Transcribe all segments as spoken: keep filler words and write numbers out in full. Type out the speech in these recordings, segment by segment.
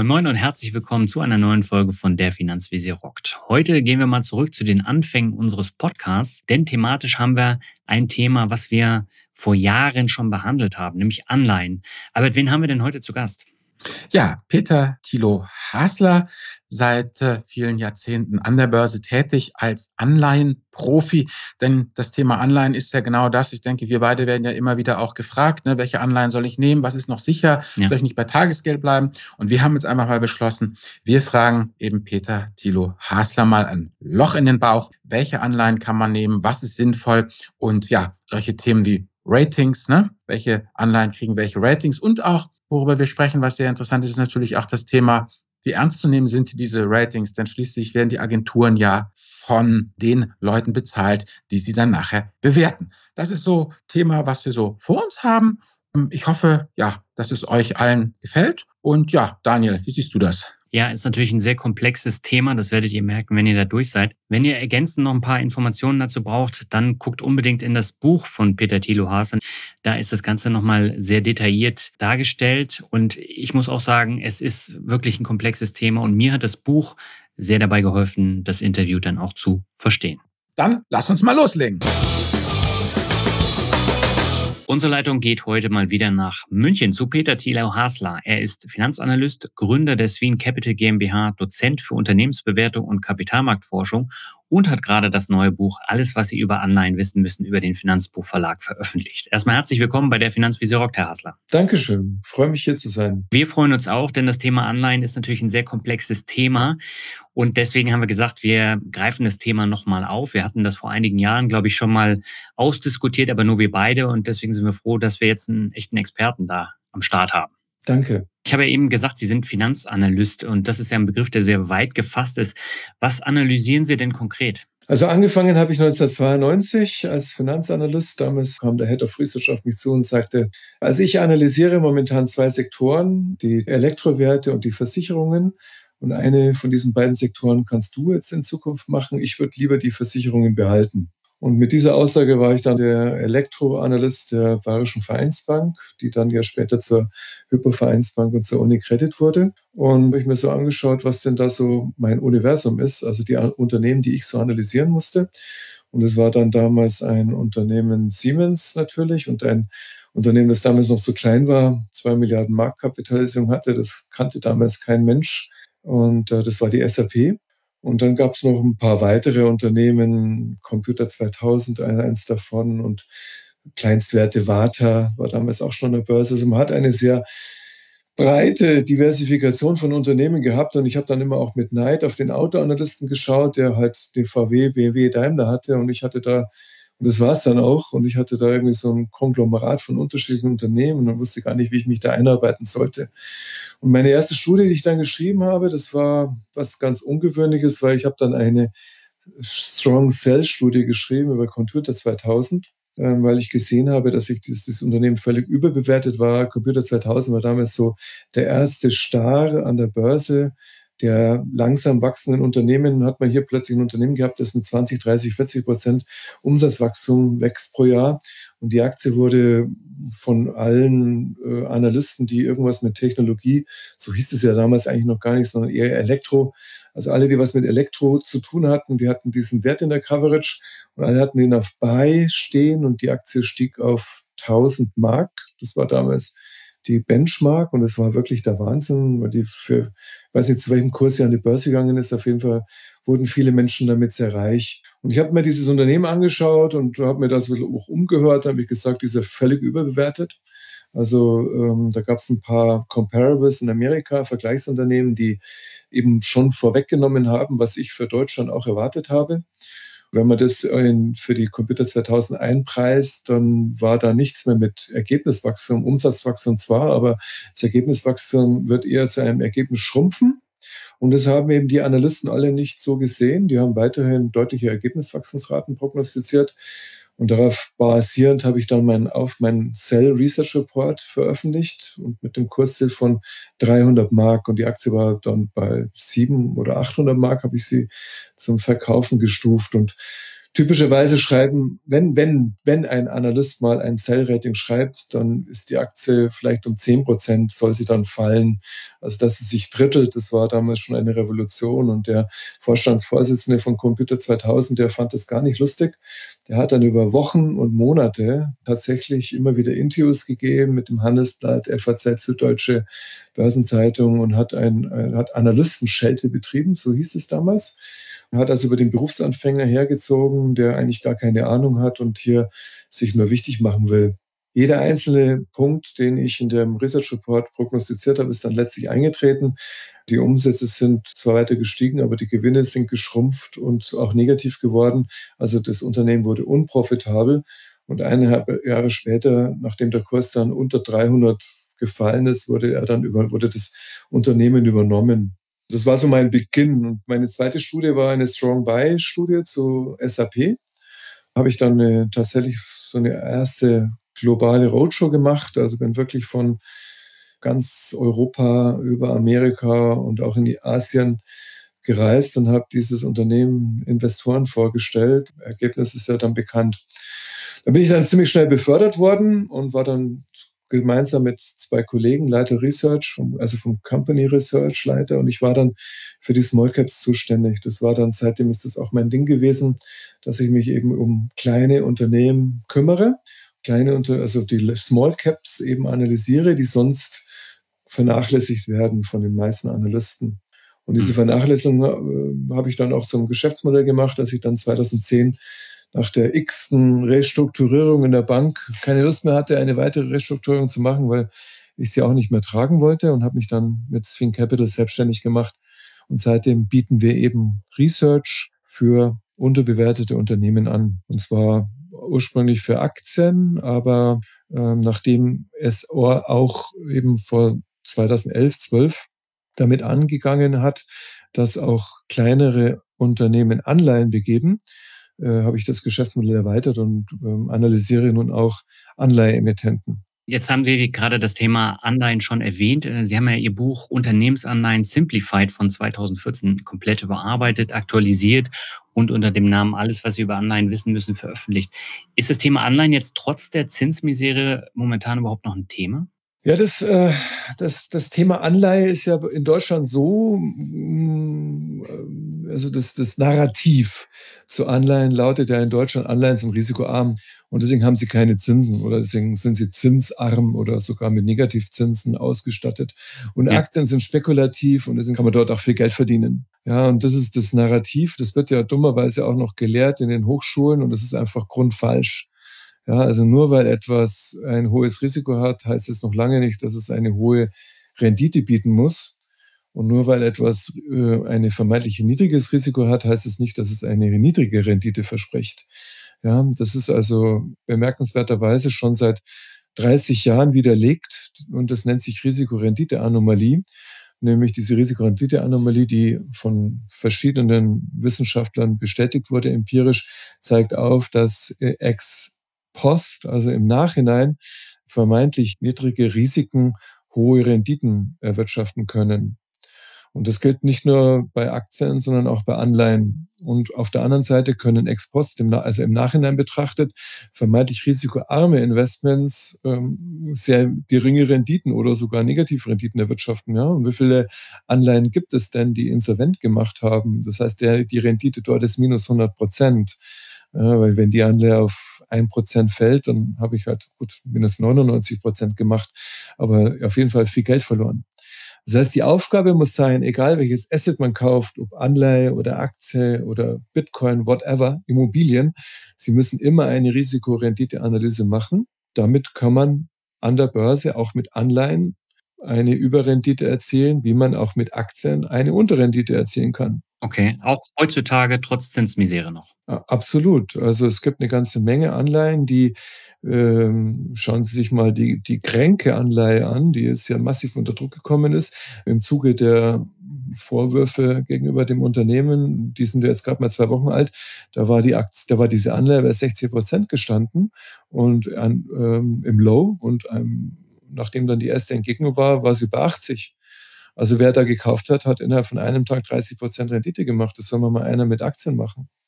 Moin Moin und herzlich willkommen zu einer neuen Folge von Der Finanzvisier rockt. Heute gehen wir mal zurück zu den Anfängen unseres Podcasts, denn thematisch haben wir ein Thema, was wir vor Jahren schon behandelt haben, nämlich Anleihen. Albert, wen haben wir denn heute zu Gast? Ja, Peter Thilo Hasler, seit äh, vielen Jahrzehnten an der Börse tätig als Anleihenprofi. Denn das Thema Anleihen ist ja genau das. Ich denke, wir beide werden ja immer wieder auch gefragt, ne, welche Anleihen soll ich nehmen? Was ist noch sicher? Ja. Soll ich nicht bei Tagesgeld bleiben? Und wir haben jetzt einfach mal beschlossen, wir fragen eben Peter Thilo Hasler mal ein Loch in den Bauch. Welche Anleihen kann man nehmen? Was ist sinnvoll? Und ja, solche Themen wie Ratings, ne? Welche Anleihen kriegen welche Ratings? Und auch, worüber wir sprechen, was sehr interessant ist, ist natürlich auch das Thema, wie ernst zu nehmen sind diese Ratings, denn schließlich werden die Agenturen ja von den Leuten bezahlt, die sie dann nachher bewerten. Das ist so ein Thema, was wir so vor uns haben. Ich hoffe, ja, dass es euch allen gefällt. Und ja, Daniel, wie siehst du das? Ja, ist natürlich ein sehr komplexes Thema. Das werdet ihr merken, wenn ihr da durch seid. Wenn ihr ergänzend noch ein paar Informationen dazu braucht, dann guckt unbedingt in das Buch von Peter Thilo Hasler. Da ist das Ganze nochmal sehr detailliert dargestellt. Und ich muss auch sagen, es ist wirklich ein komplexes Thema. Und mir hat das Buch sehr dabei geholfen, das Interview dann auch zu verstehen. Dann lass uns mal loslegen. Unsere Leitung geht heute mal wieder nach München zu Peter Thilo Hasler. Er ist Finanzanalyst, Gründer der Sween Capital GmbH, Dozent für Unternehmensbewertung und Kapitalmarktforschung und hat gerade das neue Buch Alles, was Sie über Anleihen wissen müssen, über den Finanzbuchverlag veröffentlicht. Erstmal herzlich willkommen bei der Finanzvisier rockt, Herr Hasler. Dankeschön, freue mich hier zu sein. Wir freuen uns auch, denn das Thema Anleihen ist natürlich ein sehr komplexes Thema. Und deswegen haben wir gesagt, wir greifen das Thema nochmal auf. Wir hatten das vor einigen Jahren, glaube ich, schon mal ausdiskutiert, aber nur wir beide. Und deswegen sind wir froh, dass wir jetzt einen echten Experten da am Start haben. Danke. Ich habe ja eben gesagt, Sie sind Finanzanalyst und das ist ja ein Begriff, der sehr weit gefasst ist. Was analysieren Sie denn konkret? Also angefangen habe ich neunzehnhundertzweiundneunzig als Finanzanalyst. Damals kam der Head of Research auf mich zu und sagte, also ich analysiere momentan zwei Sektoren, die Elektrowerte und die Versicherungen. Und eine von diesen beiden Sektoren kannst du jetzt in Zukunft machen. Ich würde lieber die Versicherungen behalten. Und mit dieser Aussage war ich dann der Elektroanalyst der Bayerischen Vereinsbank, die dann ja später zur Hypo-Vereinsbank und zur UniCredit wurde. Und habe ich mir so angeschaut, was denn da so mein Universum ist, also die Unternehmen, die ich so analysieren musste. Und es war dann damals ein Unternehmen Siemens natürlich und ein Unternehmen, das damals noch so klein war, zwei Milliarden Marktkapitalisierung hatte. Das kannte damals kein Mensch. Und äh, das war die S A P. Und dann gab es noch ein paar weitere Unternehmen, Computer zweitausend, eins davon, und Kleinstwerte Vata war damals auch schon an der Börse. Also man hat eine sehr breite Diversifikation von Unternehmen gehabt und ich habe dann immer auch mit Neid auf den Autoanalysten geschaut, der halt den V W, B M W, Daimler hatte und ich hatte da, und das war es dann auch, und ich hatte da irgendwie so ein Konglomerat von unterschiedlichen Unternehmen und wusste gar nicht, wie ich mich da einarbeiten sollte. Und meine erste Studie, die ich dann geschrieben habe, das war was ganz Ungewöhnliches, weil ich habe dann eine Strong Sell Studie geschrieben über Computer zweitausend, ähm, weil ich gesehen habe, dass ich dieses, dieses Unternehmen völlig überbewertet war. Computer zweitausend war damals so der erste Star an der Börse der langsam wachsenden Unternehmen. Hat man hier plötzlich ein Unternehmen gehabt, das mit zwanzig, dreißig, vierzig Prozent Umsatzwachstum wächst pro Jahr. Und die Aktie wurde von allen äh, Analysten, die irgendwas mit Technologie, so hieß es ja damals eigentlich noch gar nicht, sondern eher Elektro, also alle, die was mit Elektro zu tun hatten, die hatten diesen Wert in der Coverage und alle hatten den auf Buy stehen und die Aktie stieg auf tausend Mark. Das war damals die Benchmark und es war wirklich der Wahnsinn, weil die für, ich weiß nicht, zu welchem Kurs sie an die Börse gegangen ist, auf jeden Fall wurden viele Menschen damit sehr reich. Und ich habe mir dieses Unternehmen angeschaut und habe mir das auch umgehört, habe ich gesagt, die ist ja völlig überbewertet. Also ähm, da gab es ein paar Comparables in Amerika, Vergleichsunternehmen, die eben schon vorweggenommen haben, was ich für Deutschland auch erwartet habe. Wenn man das in, für die Computer zweitausend einpreist, dann war da nichts mehr mit Ergebniswachstum, Umsatzwachstum zwar, aber das Ergebniswachstum wird eher zu einem Ergebnis schrumpfen. Und das haben eben die Analysten alle nicht so gesehen. Die haben weiterhin deutliche Ergebniswachstumsraten prognostiziert. Und darauf basierend habe ich dann mein, auf meinen Cell Research Report veröffentlicht und mit dem Kursziel von dreihundert Mark. Und die Aktie war dann bei siebenhundert oder achthundert Mark, habe ich sie zum Verkaufen gestuft. Und Typischerweise schreiben, wenn, wenn, wenn ein Analyst mal ein Sell-Rating schreibt, dann ist die Aktie vielleicht um zehn Prozent, soll sie dann fallen. Also, dass sie sich drittelt, das war damals schon eine Revolution. Und der Vorstandsvorsitzende von Computer zweitausend, der fand das gar nicht lustig. Der hat dann über Wochen und Monate tatsächlich immer wieder Interviews gegeben mit dem Handelsblatt, F A Z, Süddeutsche Börsenzeitung und hat ein, ein hat Analystenschelte betrieben, so hieß es damals. Er hat also über den Berufsanfänger hergezogen, der eigentlich gar keine Ahnung hat und hier sich nur wichtig machen will. Jeder einzelne Punkt, den ich in dem Research Report prognostiziert habe, ist dann letztlich eingetreten. Die Umsätze sind zwar weiter gestiegen, aber die Gewinne sind geschrumpft und auch negativ geworden. Also das Unternehmen wurde unprofitabel. Und eineinhalb Jahre später, nachdem der Kurs dann unter dreihundert gefallen ist, wurde er dann über, wurde das Unternehmen übernommen. Das war so mein Beginn. Und meine zweite Studie war eine Strong Buy-Studie zu S A P. Habe ich dann eine, tatsächlich so eine erste globale Roadshow gemacht. Also bin wirklich von ganz Europa über Amerika und auch in die Asien gereist und habe dieses Unternehmen Investoren vorgestellt. Ergebnis ist ja dann bekannt. Da bin ich dann ziemlich schnell befördert worden und war dann gemeinsam mit zwei Kollegen, Leiter Research, vom, also vom Company Research Leiter, und ich war dann für die Small Caps zuständig. Das war dann, seitdem ist das auch mein Ding gewesen, dass ich mich eben um kleine Unternehmen kümmere, kleine Unter, also die Small Caps eben analysiere, die sonst vernachlässigt werden von den meisten Analysten. Und diese Vernachlässigung äh, habe ich dann auch zum Geschäftsmodell gemacht, dass ich dann zweitausendzehn nach der x-ten Restrukturierung in der Bank keine Lust mehr hatte, eine weitere Restrukturierung zu machen, weil ich sie auch nicht mehr tragen wollte, und habe mich dann mit Sphin Capital selbstständig gemacht. Und seitdem bieten wir eben Research für unterbewertete Unternehmen an. Und zwar ursprünglich für Aktien, aber ähm, nachdem es auch eben vor zweitausendelf, zwölf damit angegangen hat, dass auch kleinere Unternehmen Anleihen begeben, äh, habe ich das Geschäftsmodell erweitert und ähm, analysiere nun auch Anleiheemittenten. Jetzt haben Sie gerade das Thema Anleihen schon erwähnt. Sie haben ja Ihr Buch Unternehmensanleihen Simplified von zweitausendvierzehn komplett überarbeitet, aktualisiert und unter dem Namen Alles, was Sie über Anleihen wissen müssen, veröffentlicht. Ist das Thema Anleihen jetzt trotz der Zinsmisere momentan überhaupt noch ein Thema? Ja, das, äh, das, das Thema Anleihe ist ja in Deutschland so, also das, das Narrativ zu Anleihen lautet ja in Deutschland, Anleihen sind risikoarm und deswegen haben sie keine Zinsen oder deswegen sind sie zinsarm oder sogar mit Negativzinsen ausgestattet. Und Ja. Aktien sind spekulativ und deswegen kann man dort auch viel Geld verdienen. Ja, und das ist das Narrativ, das wird ja dummerweise auch noch gelehrt in den Hochschulen und das ist einfach grundfalsch. Ja, also nur weil etwas ein hohes Risiko hat, heißt es noch lange nicht, dass es eine hohe Rendite bieten muss. Und nur weil etwas äh, eine vermeintlich niedriges Risiko hat, heißt es nicht, dass es eine niedrige Rendite verspricht. Ja, das ist also bemerkenswerterweise schon seit dreißig Jahren widerlegt und das nennt sich Risikorendite-Anomalie, nämlich diese Risikorendite-Anomalie, die von verschiedenen Wissenschaftlern bestätigt wurde empirisch, zeigt auf, dass äh, ex Post, also im Nachhinein, vermeintlich niedrige Risiken hohe Renditen erwirtschaften können. Und das gilt nicht nur bei Aktien, sondern auch bei Anleihen. Und auf der anderen Seite können ex post, also im Nachhinein betrachtet, vermeintlich risikoarme Investments ähm, sehr geringe Renditen oder sogar Negativrenditen erwirtschaften. Ja? Und wie viele Anleihen gibt es denn, die insolvent gemacht haben? Das heißt, der, die Rendite dort ist minus hundert Prozent. Ja, weil wenn die Anleihe auf ein Prozent fällt, dann habe ich halt gut minus neunundneunzig Prozent gemacht, aber auf jeden Fall viel Geld verloren. Das heißt, die Aufgabe muss sein, egal welches Asset man kauft, ob Anleihe oder Aktie oder Bitcoin, whatever, Immobilien, Sie müssen immer eine Risikorenditeanalyse machen. Damit kann man an der Börse auch mit Anleihen eine Überrendite erzielen, wie man auch mit Aktien eine Unterrendite erzielen kann. Okay, auch heutzutage trotz Zinsmisere noch. Absolut. Also es gibt eine ganze Menge Anleihen, die ähm, schauen Sie sich mal die, die Kränke-Anleihe an, die jetzt ja massiv unter Druck gekommen ist im Zuge der Vorwürfe gegenüber dem Unternehmen. Die sind ja jetzt gerade mal zwei Wochen alt. Da war die Aktie, da war diese Anleihe bei sechzig Prozent gestanden und an, ähm, im Low und ähm, nachdem dann die erste Entgegnung war, war sie bei achtzig. Also wer da gekauft hat, hat innerhalb von einem Tag dreißig Prozent Rendite gemacht. Das soll man mal einer mit Aktien machen.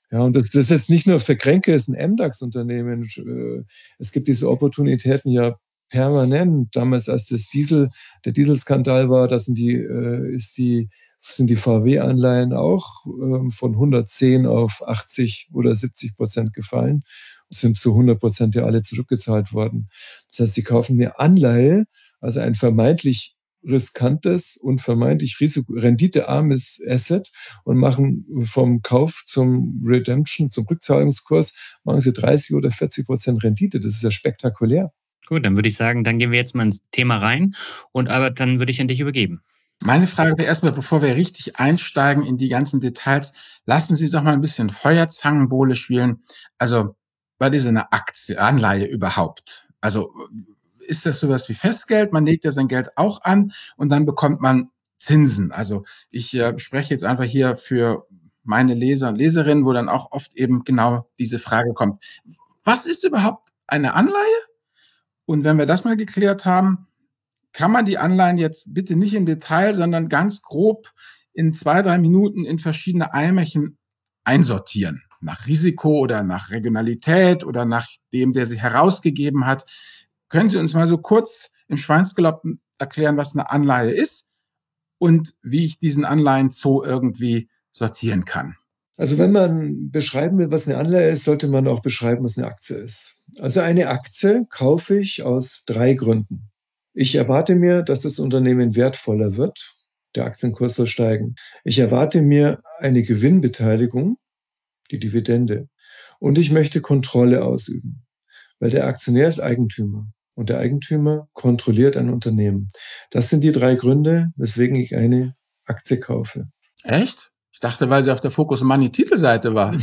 Ja, und das, das ist jetzt nicht nur für Kränke, ist ein M DAX-Unternehmen. Äh, Es gibt diese Opportunitäten ja permanent. Damals, als das Diesel, der Dieselskandal war, da sind die, äh, ist die, sind die V W-Anleihen auch ähm, von hundertzehn auf achtzig oder siebzig Prozent gefallen, sind zu hundert Prozent ja alle zurückgezahlt worden. Das heißt, sie kaufen eine Anleihe, also ein vermeintlich riskantes und vermeintlich risiko- renditearmes Asset und machen vom Kauf zum Redemption, zum Rückzahlungskurs, machen sie dreißig oder vierzig Prozent Rendite. Das ist ja spektakulär. Gut, dann würde ich sagen, dann gehen wir jetzt mal ins Thema rein und Albert, dann würde ich an dich übergeben. Meine Frage wäre erstmal, bevor wir richtig einsteigen in die ganzen Details, lassen Sie doch mal ein bisschen Feuerzangenbowle spielen. Also, was ist eine Aktie, Anleihe überhaupt? Also, ist das sowas wie Festgeld? Man legt ja sein Geld auch an und dann bekommt man Zinsen. Also, ich äh, spreche jetzt einfach hier für meine Leser und Leserinnen, wo dann auch oft eben genau diese Frage kommt. Was ist überhaupt eine Anleihe? Und wenn wir das mal geklärt haben, kann man die Anleihen jetzt bitte nicht im Detail, sondern ganz grob in zwei, drei Minuten in verschiedene Eimerchen einsortieren. Nach Risiko oder nach Regionalität oder nach dem, der sie herausgegeben hat. Können Sie uns mal so kurz im Schweinsgalopp erklären, was eine Anleihe ist und wie ich diesen Anleihen-Zoo irgendwie sortieren kann? Also wenn man beschreiben will, was eine Anleihe ist, sollte man auch beschreiben, was eine Aktie ist. Also eine Aktie kaufe ich aus drei Gründen. Ich erwarte mir, dass das Unternehmen wertvoller wird. Der Aktienkurs soll steigen. Ich erwarte mir eine Gewinnbeteiligung, die Dividende. Und ich möchte Kontrolle ausüben, weil der Aktionär ist Eigentümer und der Eigentümer kontrolliert ein Unternehmen. Das sind die drei Gründe, weswegen ich eine Aktie kaufe. Echt? Ich dachte, weil sie auf der Focus Money Titelseite war.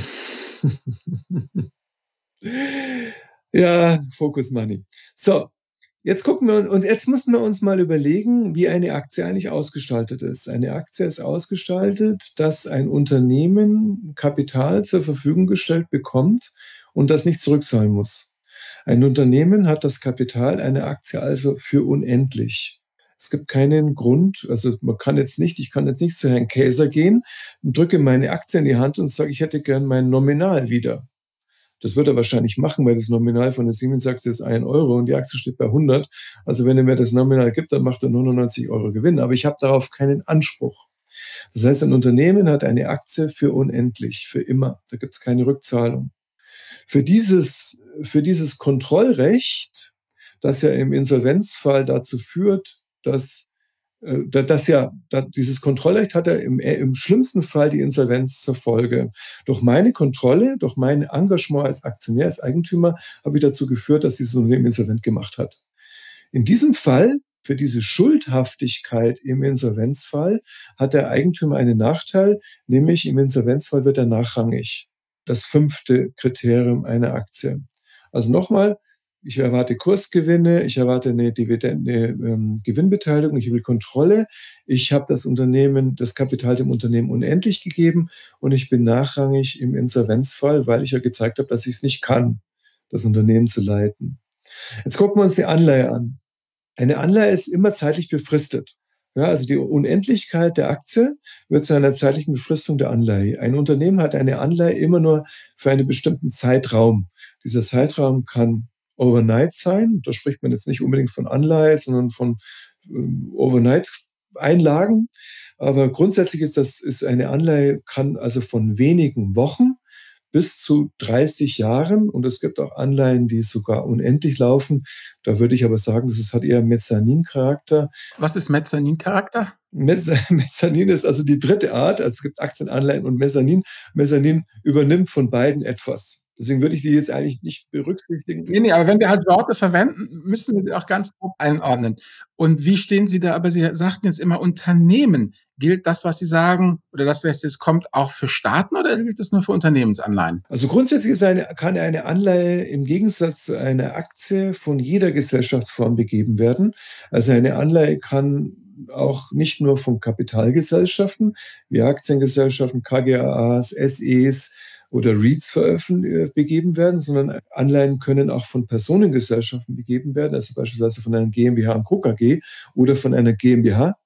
Ja, Focus Money. So, jetzt gucken wir und jetzt müssen wir uns mal überlegen, wie eine Aktie eigentlich ausgestaltet ist. Eine Aktie ist ausgestaltet, dass ein Unternehmen Kapital zur Verfügung gestellt bekommt und das nicht zurückzahlen muss. Ein Unternehmen hat das Kapital, eine Aktie also für unendlich. Es gibt keinen Grund, also man kann jetzt nicht, ich kann jetzt nicht zu Herrn Käser gehen und drücke meine Aktie in die Hand und sage, ich hätte gern mein Nominal wieder. Das wird er wahrscheinlich machen, weil das Nominal von der Siemens Aktie ist ein Euro und die Aktie steht bei hundert. Also wenn er mir das Nominal gibt, dann macht er neunundneunzig Euro Gewinn. Aber ich habe darauf keinen Anspruch. Das heißt, ein Unternehmen hat eine Aktie für unendlich, für immer. Da gibt es keine Rückzahlung. Für dieses, für dieses Kontrollrecht, das ja im Insolvenzfall dazu führt, dass äh, das ja, dieses Kontrollrecht hat ja im, im schlimmsten Fall die Insolvenz zur Folge. Durch meine Kontrolle, durch mein Engagement als Aktionär, als Eigentümer, habe ich dazu geführt, dass dieses Unternehmen insolvent gemacht hat. In diesem Fall, für diese Schuldhaftigkeit im Insolvenzfall, hat der Eigentümer einen Nachteil, nämlich im Insolvenzfall wird er nachrangig. Das fünfte Kriterium einer Aktie. Also nochmal, ich erwarte Kursgewinne, ich erwarte eine, Dividende, eine ähm, Gewinnbeteiligung, ich will Kontrolle. Ich habe das Unternehmen, das Kapital dem Unternehmen unendlich gegeben und ich bin nachrangig im Insolvenzfall, weil ich ja gezeigt habe, dass ich es nicht kann, das Unternehmen zu leiten. Jetzt gucken wir uns die Anleihe an. Eine Anleihe ist immer zeitlich befristet. Ja, also die Unendlichkeit der Aktie wird zu einer zeitlichen Befristung der Anleihe. Ein Unternehmen hat eine Anleihe immer nur für einen bestimmten Zeitraum. Dieser Zeitraum kann Overnight sein. Da spricht man jetzt nicht unbedingt von Anleihe, sondern von ähm, Overnight-Einlagen. Aber grundsätzlich ist das, ist eine Anleihe, kann also von wenigen Wochen bis zu dreißig Jahren. Und es gibt auch Anleihen, die sogar unendlich laufen. Da würde ich aber sagen, das hat eher Mezzanin-Charakter. Was ist Mezzanin-Charakter? Mezzanin ist also die dritte Art. Also es gibt Aktienanleihen und Mezzanin. Mezzanin übernimmt von beiden etwas. Deswegen würde ich die jetzt eigentlich nicht berücksichtigen. Nee, nee, aber wenn wir halt Worte verwenden, müssen wir die auch ganz grob einordnen. Und wie stehen Sie da? Aber Sie sagten jetzt immer Unternehmen. Gilt das, was Sie sagen, oder das, was jetzt kommt, auch für Staaten oder gilt das nur für Unternehmensanleihen? Also grundsätzlich ist eine, kann eine Anleihe im Gegensatz zu einer Aktie von jeder Gesellschaftsform begeben werden. Also eine Anleihe kann auch nicht nur von Kapitalgesellschaften wie Aktiengesellschaften, K G A As, S Es oder REITs veröffentlicht, begeben werden, sondern Anleihen können auch von Personengesellschaften begeben werden, also beispielsweise von einer GmbH und Co. K G oder von einer GmbH,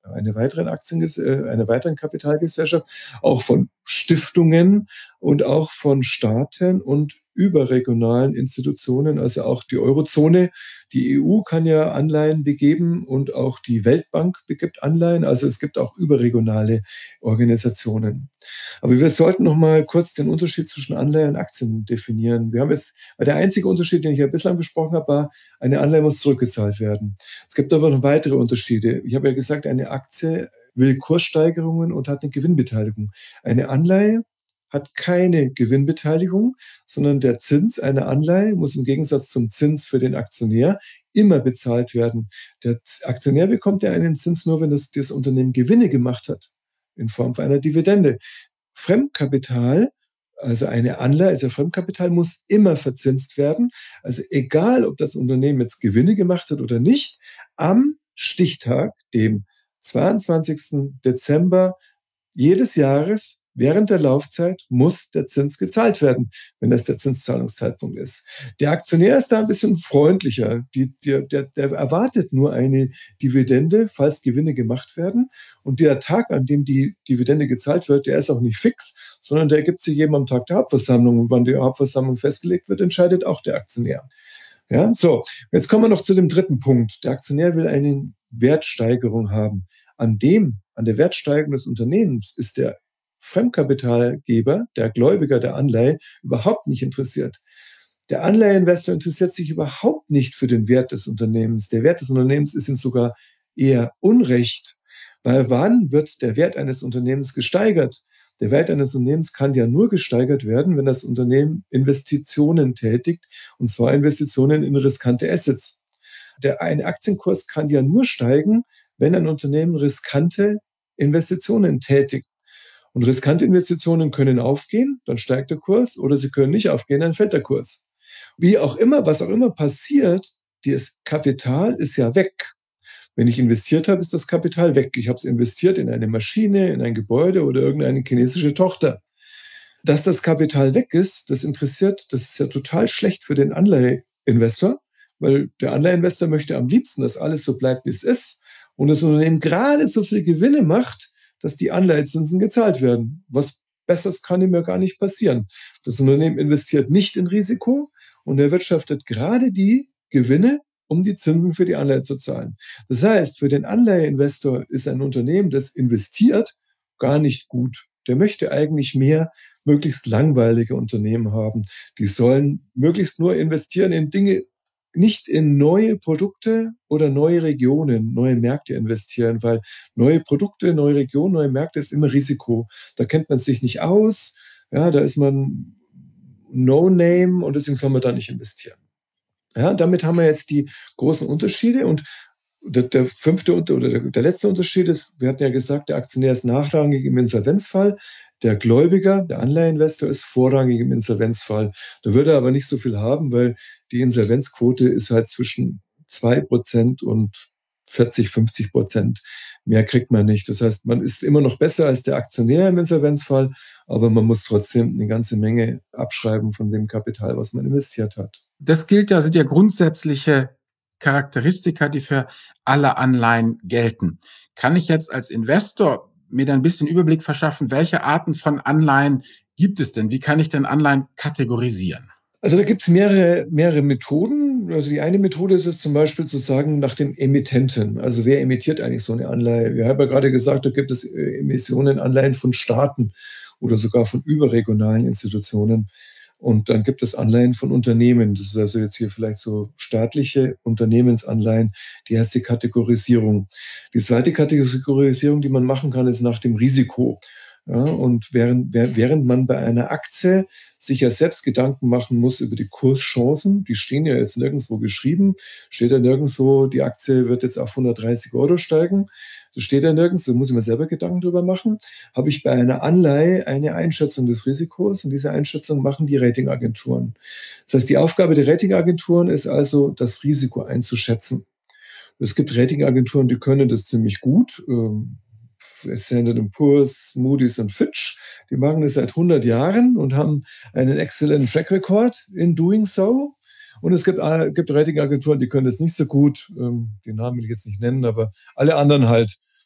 einer weiteren Aktien, einer weiteren Kapitalgesellschaft, auch von Stiftungen und auch von Staaten und überregionalen Institutionen, also auch die Eurozone. Die E U kann ja Anleihen begeben und auch die Weltbank begibt Anleihen. Also es gibt auch überregionale Organisationen. Aber wir sollten noch mal kurz den Unterschied zwischen Anleihe und Aktien definieren. Wir haben jetzt, weil der einzige Unterschied, den ich ja bislang besprochen habe, war, eine Anleihe muss zurückgezahlt werden. Es gibt aber noch weitere Unterschiede. Ich habe ja gesagt, eine Aktie will Kurssteigerungen und hat eine Gewinnbeteiligung. Eine Anleihe hat keine Gewinnbeteiligung, sondern der Zins einer Anleihe muss im Gegensatz zum Zins für den Aktionär immer bezahlt werden. Der Aktionär bekommt ja einen Zins nur, wenn das, das Unternehmen Gewinne gemacht hat, in Form von einer Dividende. Fremdkapital, also eine Anleihe, also Fremdkapital, muss immer verzinst werden. Also egal, ob das Unternehmen jetzt Gewinne gemacht hat oder nicht, am Stichtag, dem zweiundzwanzigsten Dezember jedes Jahres, während der Laufzeit muss der Zins gezahlt werden, wenn das der Zinszahlungszeitpunkt ist. Der Aktionär ist da ein bisschen freundlicher. Die, der, der, der erwartet nur eine Dividende, falls Gewinne gemacht werden. Und der Tag, an dem die Dividende gezahlt wird, der ist auch nicht fix, sondern der ergibt sich eben am Tag der Hauptversammlung. Und wann die Hauptversammlung festgelegt wird, entscheidet auch der Aktionär. Ja, so, jetzt kommen wir noch zu dem dritten Punkt. Der Aktionär will eine Wertsteigerung haben. An dem, an der Wertsteigerung des Unternehmens ist der Fremdkapitalgeber, der Gläubiger der Anleihe, überhaupt nicht interessiert. Der Anleiheinvestor interessiert sich überhaupt nicht für den Wert des Unternehmens. Der Wert des Unternehmens ist ihm sogar eher unrecht. Weil wann wird der Wert eines Unternehmens gesteigert? Der Wert eines Unternehmens kann ja nur gesteigert werden, wenn das Unternehmen Investitionen tätigt, und zwar Investitionen in riskante Assets. Der, ein Aktienkurs kann ja nur steigen, wenn ein Unternehmen riskante Investitionen tätigt. Und riskante Investitionen können aufgehen, dann steigt der Kurs, oder sie können nicht aufgehen, dann fällt der Kurs. Wie auch immer, was auch immer passiert, das Kapital ist ja weg. Wenn ich investiert habe, ist das Kapital weg. Ich habe es investiert in eine Maschine, in ein Gebäude oder irgendeine chinesische Tochter. Dass das Kapital weg ist, das interessiert, das ist ja total schlecht für den Anleiheinvestor, weil der Anleiheinvestor möchte am liebsten, dass alles so bleibt, wie es ist, und das Unternehmen gerade so viel Gewinne macht, dass die Anleihezinsen gezahlt werden. Was Besseres kann ihm ja gar nicht passieren. Das Unternehmen investiert nicht in Risiko und erwirtschaftet gerade die Gewinne, um die Zinsen für die Anleihe zu zahlen. Das heißt, für den Anleiheinvestor ist ein Unternehmen, das investiert, gar nicht gut. Der möchte eigentlich mehr möglichst langweilige Unternehmen haben. Die sollen möglichst nur investieren in Dinge, nicht in neue Produkte oder neue Regionen, neue Märkte investieren, weil neue Produkte, neue Regionen, neue Märkte ist immer Risiko. Da kennt man sich nicht aus, ja, da ist man No-Name und deswegen soll man da nicht investieren. Ja, damit haben wir jetzt die großen Unterschiede, und der, der fünfte oder der, der letzte Unterschied ist, wir hatten ja gesagt, der Aktionär ist nachrangig im Insolvenzfall. Der Gläubiger, der Anleiheinvestor, ist vorrangig im Insolvenzfall. Da würde er aber nicht so viel haben, weil die Insolvenzquote ist halt zwischen zwei Prozent und vierzig, fünfzig Prozent. Mehr kriegt man nicht. Das heißt, man ist immer noch besser als der Aktionär im Insolvenzfall, aber man muss trotzdem eine ganze Menge abschreiben von dem Kapital, was man investiert hat. Das gilt ja, sind ja grundsätzliche Charakteristika, die für alle Anleihen gelten. Kann ich jetzt als Investor mir da ein bisschen Überblick verschaffen, welche Arten von Anleihen gibt es denn? Wie kann ich denn Anleihen kategorisieren? Also da gibt es mehrere, mehrere Methoden. Also die eine Methode ist es zum Beispiel zu sagen nach dem Emittenten. Also wer emittiert eigentlich so eine Anleihe? Wir haben ja gerade gesagt, da gibt es Emissionen, Anleihen von Staaten oder sogar von überregionalen Institutionen. Und dann gibt es Anleihen von Unternehmen. Das ist also jetzt hier vielleicht so staatliche Unternehmensanleihen, die erste Kategorisierung. Die zweite Kategorisierung, die man machen kann, ist nach dem Risiko. Ja, und während, während man bei einer Aktie sich ja selbst Gedanken machen muss über die Kurschancen, die stehen ja jetzt nirgendwo geschrieben, steht ja nirgendwo, die Aktie wird jetzt auf hundertdreißig Euro steigen, das steht ja nirgends, da muss ich mir selber Gedanken drüber machen, habe ich bei einer Anleihe eine Einschätzung des Risikos, und diese Einschätzung machen die Ratingagenturen. Das heißt, die Aufgabe der Ratingagenturen ist also, das Risiko einzuschätzen. Es gibt Ratingagenturen, die können das ziemlich gut, Standard and Poor's, Moody's und Fitch, die machen das seit hundert Jahren und haben einen exzellenten Track Record in doing so. Und es gibt, äh, gibt Ratingagenturen, die können das nicht so gut. Ähm, den Namen will ich jetzt nicht nennen, aber alle anderen halt.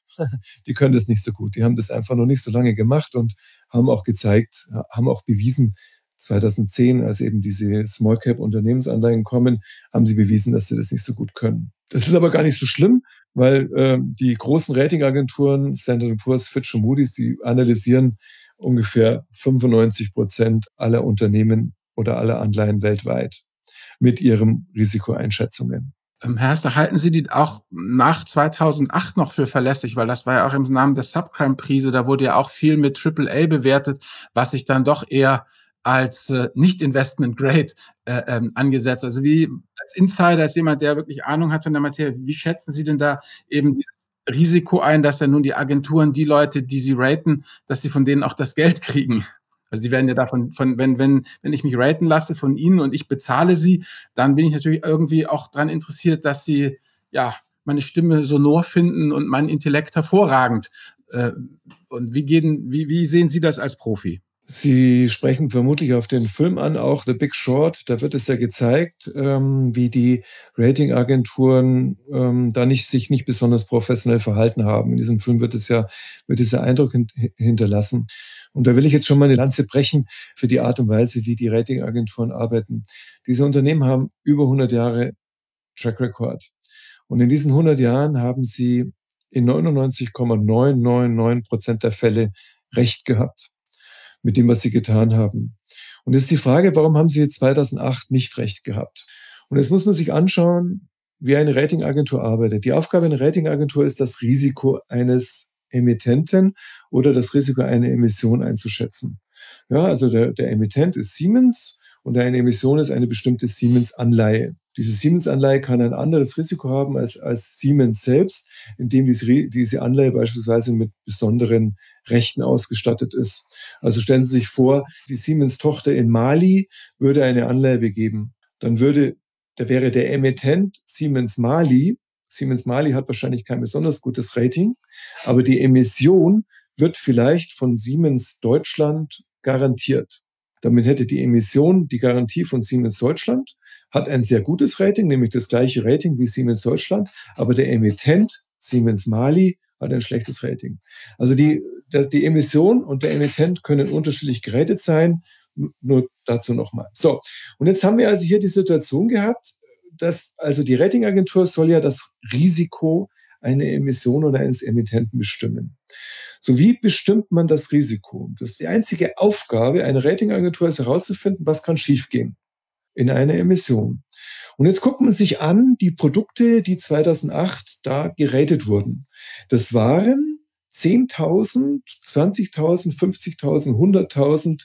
die können das nicht so gut. Die haben das einfach noch nicht so lange gemacht und haben auch gezeigt, haben auch bewiesen, zweitausendzehn, als eben diese Small-Cap-Unternehmensanleihen kommen, haben sie bewiesen, dass sie das nicht so gut können. Das ist aber gar nicht so schlimm, weil äh, die großen Ratingagenturen, Standard and Poor's, Fitch und Moody's, die analysieren ungefähr fünfundneunzig Prozent aller Unternehmen oder aller Anleihen weltweit mit ihren Risikoeinschätzungen. Herr Hassler, halten Sie die auch nach zweitausendacht noch für verlässlich? Weil das war ja auch im Namen der Subprime-Krise, da wurde ja auch viel mit Triple A bewertet, was sich dann doch eher als äh, Nicht-Investment-Grade äh, ähm, angesetzt. Also wie als Insider, als jemand, der wirklich Ahnung hat von der Materie, wie schätzen Sie denn da eben dieses Risiko ein, dass ja nun die Agenturen, die Leute, die sie raten, dass sie von denen auch das Geld kriegen? Also die werden ja davon, von, wenn, wenn, wenn ich mich raten lasse von Ihnen und ich bezahle Sie, dann bin ich natürlich irgendwie auch daran interessiert, dass Sie ja meine Stimme sonor finden und meinen Intellekt hervorragend. Äh, und wie, gehen, wie, wie sehen Sie das als Profi? Sie sprechen vermutlich auf den Film an, auch The Big Short. Da wird es ja gezeigt, ähm, wie die Ratingagenturen ähm, da nicht, sich nicht besonders professionell verhalten haben. In diesem Film wird es ja, wird dieser Eindruck hint- hinterlassen. Und da will ich jetzt schon mal eine Lanze brechen für die Art und Weise, wie die Ratingagenturen arbeiten. Diese Unternehmen haben über hundert Jahre Track Record. Und in diesen hundert Jahren haben sie in neunundneunzig Komma neun neun neun Prozent der Fälle Recht gehabt mit dem, was sie getan haben. Und jetzt die Frage, warum haben sie zweitausendacht nicht recht gehabt? Und jetzt muss man sich anschauen, wie eine Ratingagentur arbeitet. Die Aufgabe einer Ratingagentur ist, das Risiko eines Emittenten oder das Risiko einer Emission einzuschätzen. Ja, also der, der Emittent ist Siemens und eine Emission ist eine bestimmte Siemens-Anleihe. Diese Siemens-Anleihe kann ein anderes Risiko haben als, als Siemens selbst, indem diese, diese Anleihe beispielsweise mit besonderen Rechten ausgestattet ist. Also stellen Sie sich vor, die Siemens-Tochter in Mali würde eine Anleihe begeben. Dann würde, da wäre der Emittent Siemens Mali. Siemens Mali hat wahrscheinlich kein besonders gutes Rating, aber die Emission wird vielleicht von Siemens Deutschland garantiert. Damit hätte die Emission die Garantie von Siemens Deutschland, hat ein sehr gutes Rating, nämlich das gleiche Rating wie Siemens Deutschland, aber der Emittent Siemens Mali hat ein schlechtes Rating. Also die, die Emission und der Emittent können unterschiedlich geratet sein, nur dazu nochmal. So, und jetzt haben wir also hier die Situation gehabt, dass also die Ratingagentur soll ja das Risiko einer Emission oder eines Emittenten bestimmen. So, wie bestimmt man das Risiko? Das ist die einzige Aufgabe einer Ratingagentur, ist herauszufinden, was kann schiefgehen in einer Emission. Und jetzt guckt man sich an, die Produkte, die zweitausendacht da geratet wurden. Das waren zehntausend, zwanzigtausend, fünfzigtausend, hunderttausend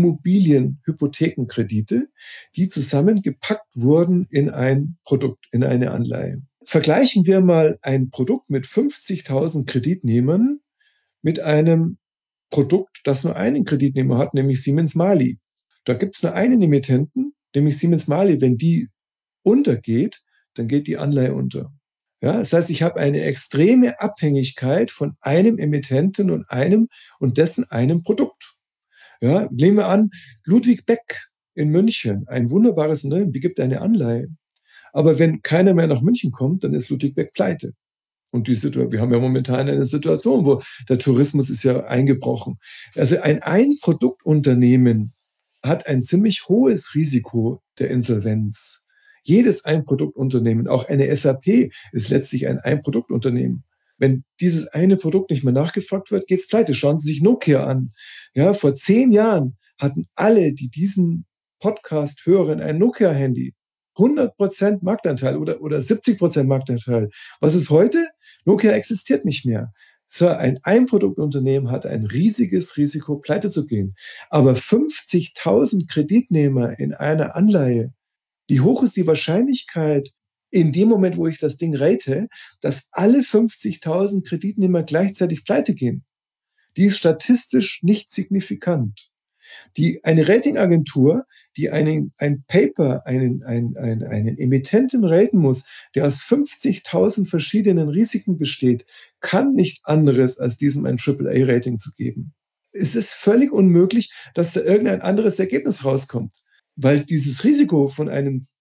Immobilienhypothekenkredite, die zusammengepackt wurden in ein Produkt, in eine Anleihe. Vergleichen wir mal ein Produkt mit fünfzigtausend Kreditnehmern mit einem Produkt, das nur einen Kreditnehmer hat, nämlich Siemens Mali. Da gibt es nur einen Emittenten, nämlich Siemens Mali. Wenn die untergeht, dann geht die Anleihe unter. Ja, das heißt, ich habe eine extreme Abhängigkeit von einem Emittenten und einem und dessen einem Produkt. Ja, nehmen wir an, Ludwig Beck in München, ein wunderbares Unternehmen, die gibt eine Anleihe. Aber wenn keiner mehr nach München kommt, dann ist Ludwig Beck pleite. Und die Situation, wir haben ja momentan eine Situation, wo der Tourismus ist ja eingebrochen. Also ein Einproduktunternehmen hat ein ziemlich hohes Risiko der Insolvenz. Jedes Einproduktunternehmen, auch eine S A P, ist letztlich ein Einproduktunternehmen. Wenn dieses eine Produkt nicht mehr nachgefragt wird, geht's pleite. Schauen Sie sich Nokia an. Ja, vor zehn Jahren hatten alle, die diesen Podcast hören, ein Nokia-Handy. hundert Prozent Marktanteil oder, oder siebzig Prozent Marktanteil. Was ist heute? Nokia existiert nicht mehr. So, ein Einproduktunternehmen hat ein riesiges Risiko, pleite zu gehen. Aber fünfzigtausend Kreditnehmer in einer Anleihe, wie hoch ist die Wahrscheinlichkeit, in dem Moment, wo ich das Ding rate, dass alle fünfzigtausend Kreditnehmer gleichzeitig pleite gehen? Die ist statistisch nicht signifikant. Die, eine Ratingagentur, die einen, ein Paper, einen, einen, einen, einen Emittenten raten muss, der aus fünfzigtausend verschiedenen Risiken besteht, kann nicht anderes als diesem ein Triple A Rating zu geben. Es ist völlig unmöglich, dass da irgendein anderes Ergebnis rauskommt, weil dieses Risiko von einem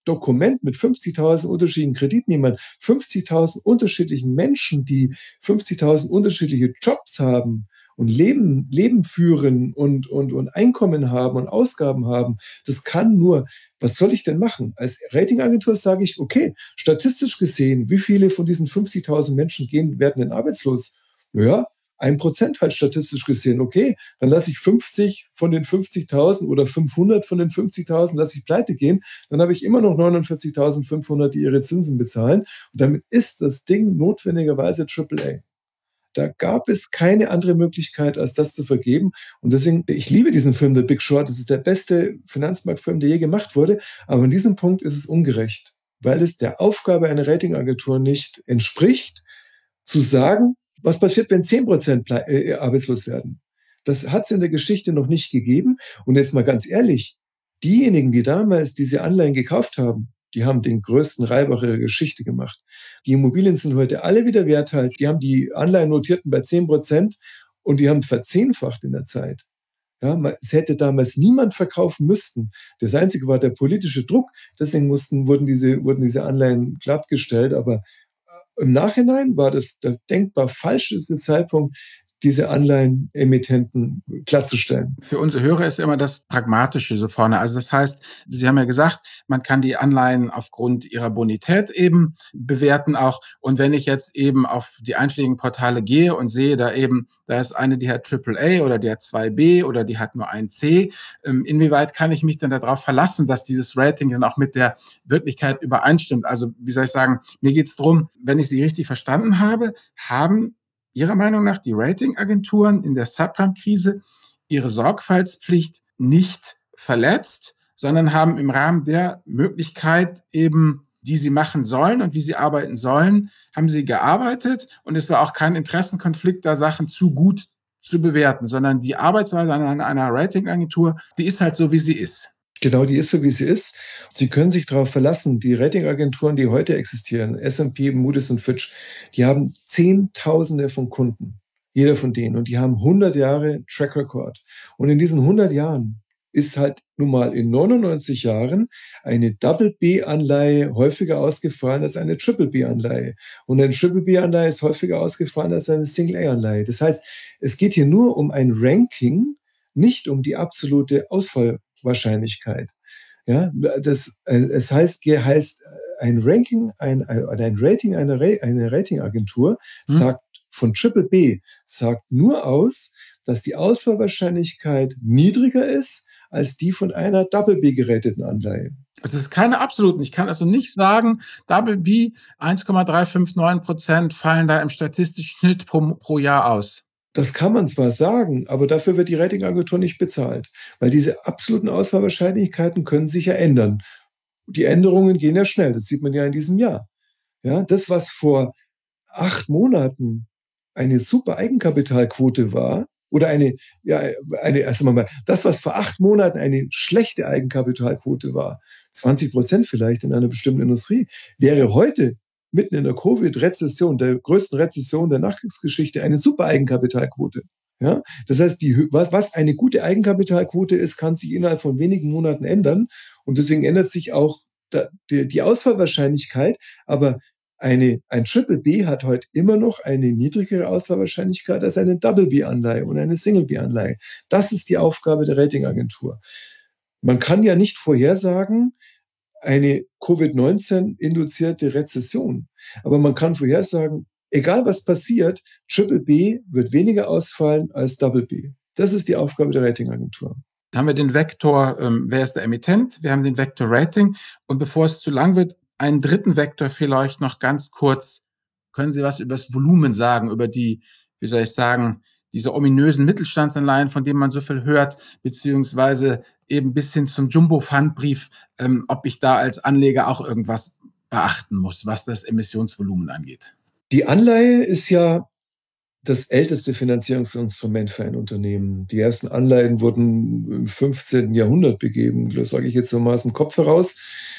Dokument mit fünfzigtausend unterschiedlichen Kreditnehmern, fünfzigtausend unterschiedlichen Menschen, die fünfzigtausend unterschiedliche Jobs haben und Leben, Leben führen und, und, und Einkommen haben und Ausgaben haben. Das kann nur, was soll ich denn machen? Als Ratingagentur sage ich, okay, statistisch gesehen, wie viele von diesen fünfzigtausend Menschen gehen, werden denn arbeitslos? Naja, ein Prozent halt statistisch gesehen. Okay, dann lasse ich fünfzig von den fünfzigtausend oder fünfhundert von den fünfzigtausend lasse ich pleite gehen. Dann habe ich immer noch neunundvierzigtausendfünfhundert, die ihre Zinsen bezahlen. Und damit ist das Ding notwendigerweise Triple A. Da gab es keine andere Möglichkeit, als das zu vergeben. Und deswegen, ich liebe diesen Film The Big Short. Das ist der beste Finanzmarktfilm, der je gemacht wurde. Aber an diesem Punkt ist es ungerecht, weil es der Aufgabe einer Ratingagentur nicht entspricht, zu sagen, was passiert, wenn zehn Prozent arbeitslos werden. Das hat es in der Geschichte noch nicht gegeben. Und jetzt mal ganz ehrlich, diejenigen, die damals diese Anleihen gekauft haben, die haben den größten Reibach ihrer Geschichte gemacht. Die Immobilien sind heute alle wieder wert halt. Die haben die Anleihen notierten bei zehn Prozent und die haben verzehnfacht in der Zeit. Ja, es hätte damals niemand verkaufen müssten. Das Einzige war der politische Druck. Deswegen mussten, wurden diese, wurden diese Anleihen glattgestellt. Aber im Nachhinein war das der denkbar falscheste Zeitpunkt, diese Anleihenemittenten glattzustellen. Für unsere Hörer ist immer das Pragmatische so vorne. Also das heißt, Sie haben ja gesagt, man kann die Anleihen aufgrund ihrer Bonität eben bewerten auch. Und wenn ich jetzt eben auf die einschlägigen Portale gehe und sehe, da eben, da ist eine, die hat Triple A oder die hat zwei B oder die hat nur ein C, inwieweit kann ich mich dann darauf verlassen, dass dieses Rating dann auch mit der Wirklichkeit übereinstimmt? Also wie soll ich sagen, mir geht es darum, wenn ich Sie richtig verstanden habe, haben Ihrer Meinung nach die Ratingagenturen in der Subprime-Krise ihre Sorgfaltspflicht nicht verletzt, sondern haben im Rahmen der Möglichkeit eben, die sie machen sollen und wie sie arbeiten sollen, haben sie gearbeitet und es war auch kein Interessenkonflikt, da Sachen zu gut zu bewerten, sondern die Arbeitsweise an einer Ratingagentur, die ist halt so, wie sie ist. Genau, die ist so, wie sie ist. Sie können sich darauf verlassen. Die Ratingagenturen, die heute existieren, S und P, Moody's und Fitch, die haben Zehntausende von Kunden, jeder von denen. Und die haben hundert Jahre Track Record. Und in diesen hundert Jahren ist halt nun mal in neunundneunzig Jahren eine Double-B-Anleihe häufiger ausgefallen als eine Triple-B-Anleihe. Und eine Triple-B-Anleihe ist häufiger ausgefallen als eine Single-A-Anleihe. Das heißt, es geht hier nur um ein Ranking, nicht um die absolute Ausfall Wahrscheinlichkeit. Ja, das, es heißt, heißt ein Ranking, ein, ein Rating einer, eine Ratingagentur hm. sagt von Triple B sagt nur aus, dass die Ausfallwahrscheinlichkeit niedriger ist als die von einer Double B gerateten Anleihe. Es ist keine absoluten. Ich kann also nicht sagen, Double B eins Komma drei fünf neun Prozent fallen da im statistischen Schnitt pro, pro Jahr aus. Das kann man zwar sagen, aber dafür wird die Ratingagentur nicht bezahlt, weil diese absoluten Auswahlwahrscheinlichkeiten können sich ja ändern. Die Änderungen gehen ja schnell, das sieht man ja in diesem Jahr. Ja, das, was vor acht Monaten eine super Eigenkapitalquote war, oder eine, ja, eine, also mal, das, was vor acht Monaten eine schlechte Eigenkapitalquote war, zwanzig Prozent vielleicht in einer bestimmten Industrie, wäre heute mitten in der Covid-Rezession, der größten Rezession der Nachkriegsgeschichte, eine super Eigenkapitalquote. Ja? Das heißt, die, was eine gute Eigenkapitalquote ist, kann sich innerhalb von wenigen Monaten ändern. Und deswegen ändert sich auch die, die Ausfallwahrscheinlichkeit. Aber eine, ein Triple B hat heute immer noch eine niedrigere Ausfallwahrscheinlichkeit als eine Double B-Anleihe und eine Single B-Anleihe. Das ist die Aufgabe der Ratingagentur. Man kann ja nicht vorhersagen, eine Covid neunzehn induzierte Rezession. Aber man kann vorhersagen, egal was passiert, Triple B wird weniger ausfallen als Double B. Das ist die Aufgabe der Ratingagentur. Da haben wir den Vektor, ähm, wer ist der Emittent? Wir haben den Vektor Rating. Und bevor es zu lang wird, einen dritten Vektor vielleicht noch ganz kurz. Können Sie was über das Volumen sagen, über die, wie soll ich sagen, diese ominösen Mittelstandsanleihen, von denen man so viel hört, beziehungsweise eben bis hin zum Jumbo-Pfandbrief, ähm, ob ich da als Anleger auch irgendwas beachten muss, was das Emissionsvolumen angeht. Die Anleihe ist ja das älteste Finanzierungsinstrument für ein Unternehmen. Die ersten Anleihen wurden im fünfzehnten Jahrhundert begeben, das sage ich jetzt so mal aus dem Kopf heraus.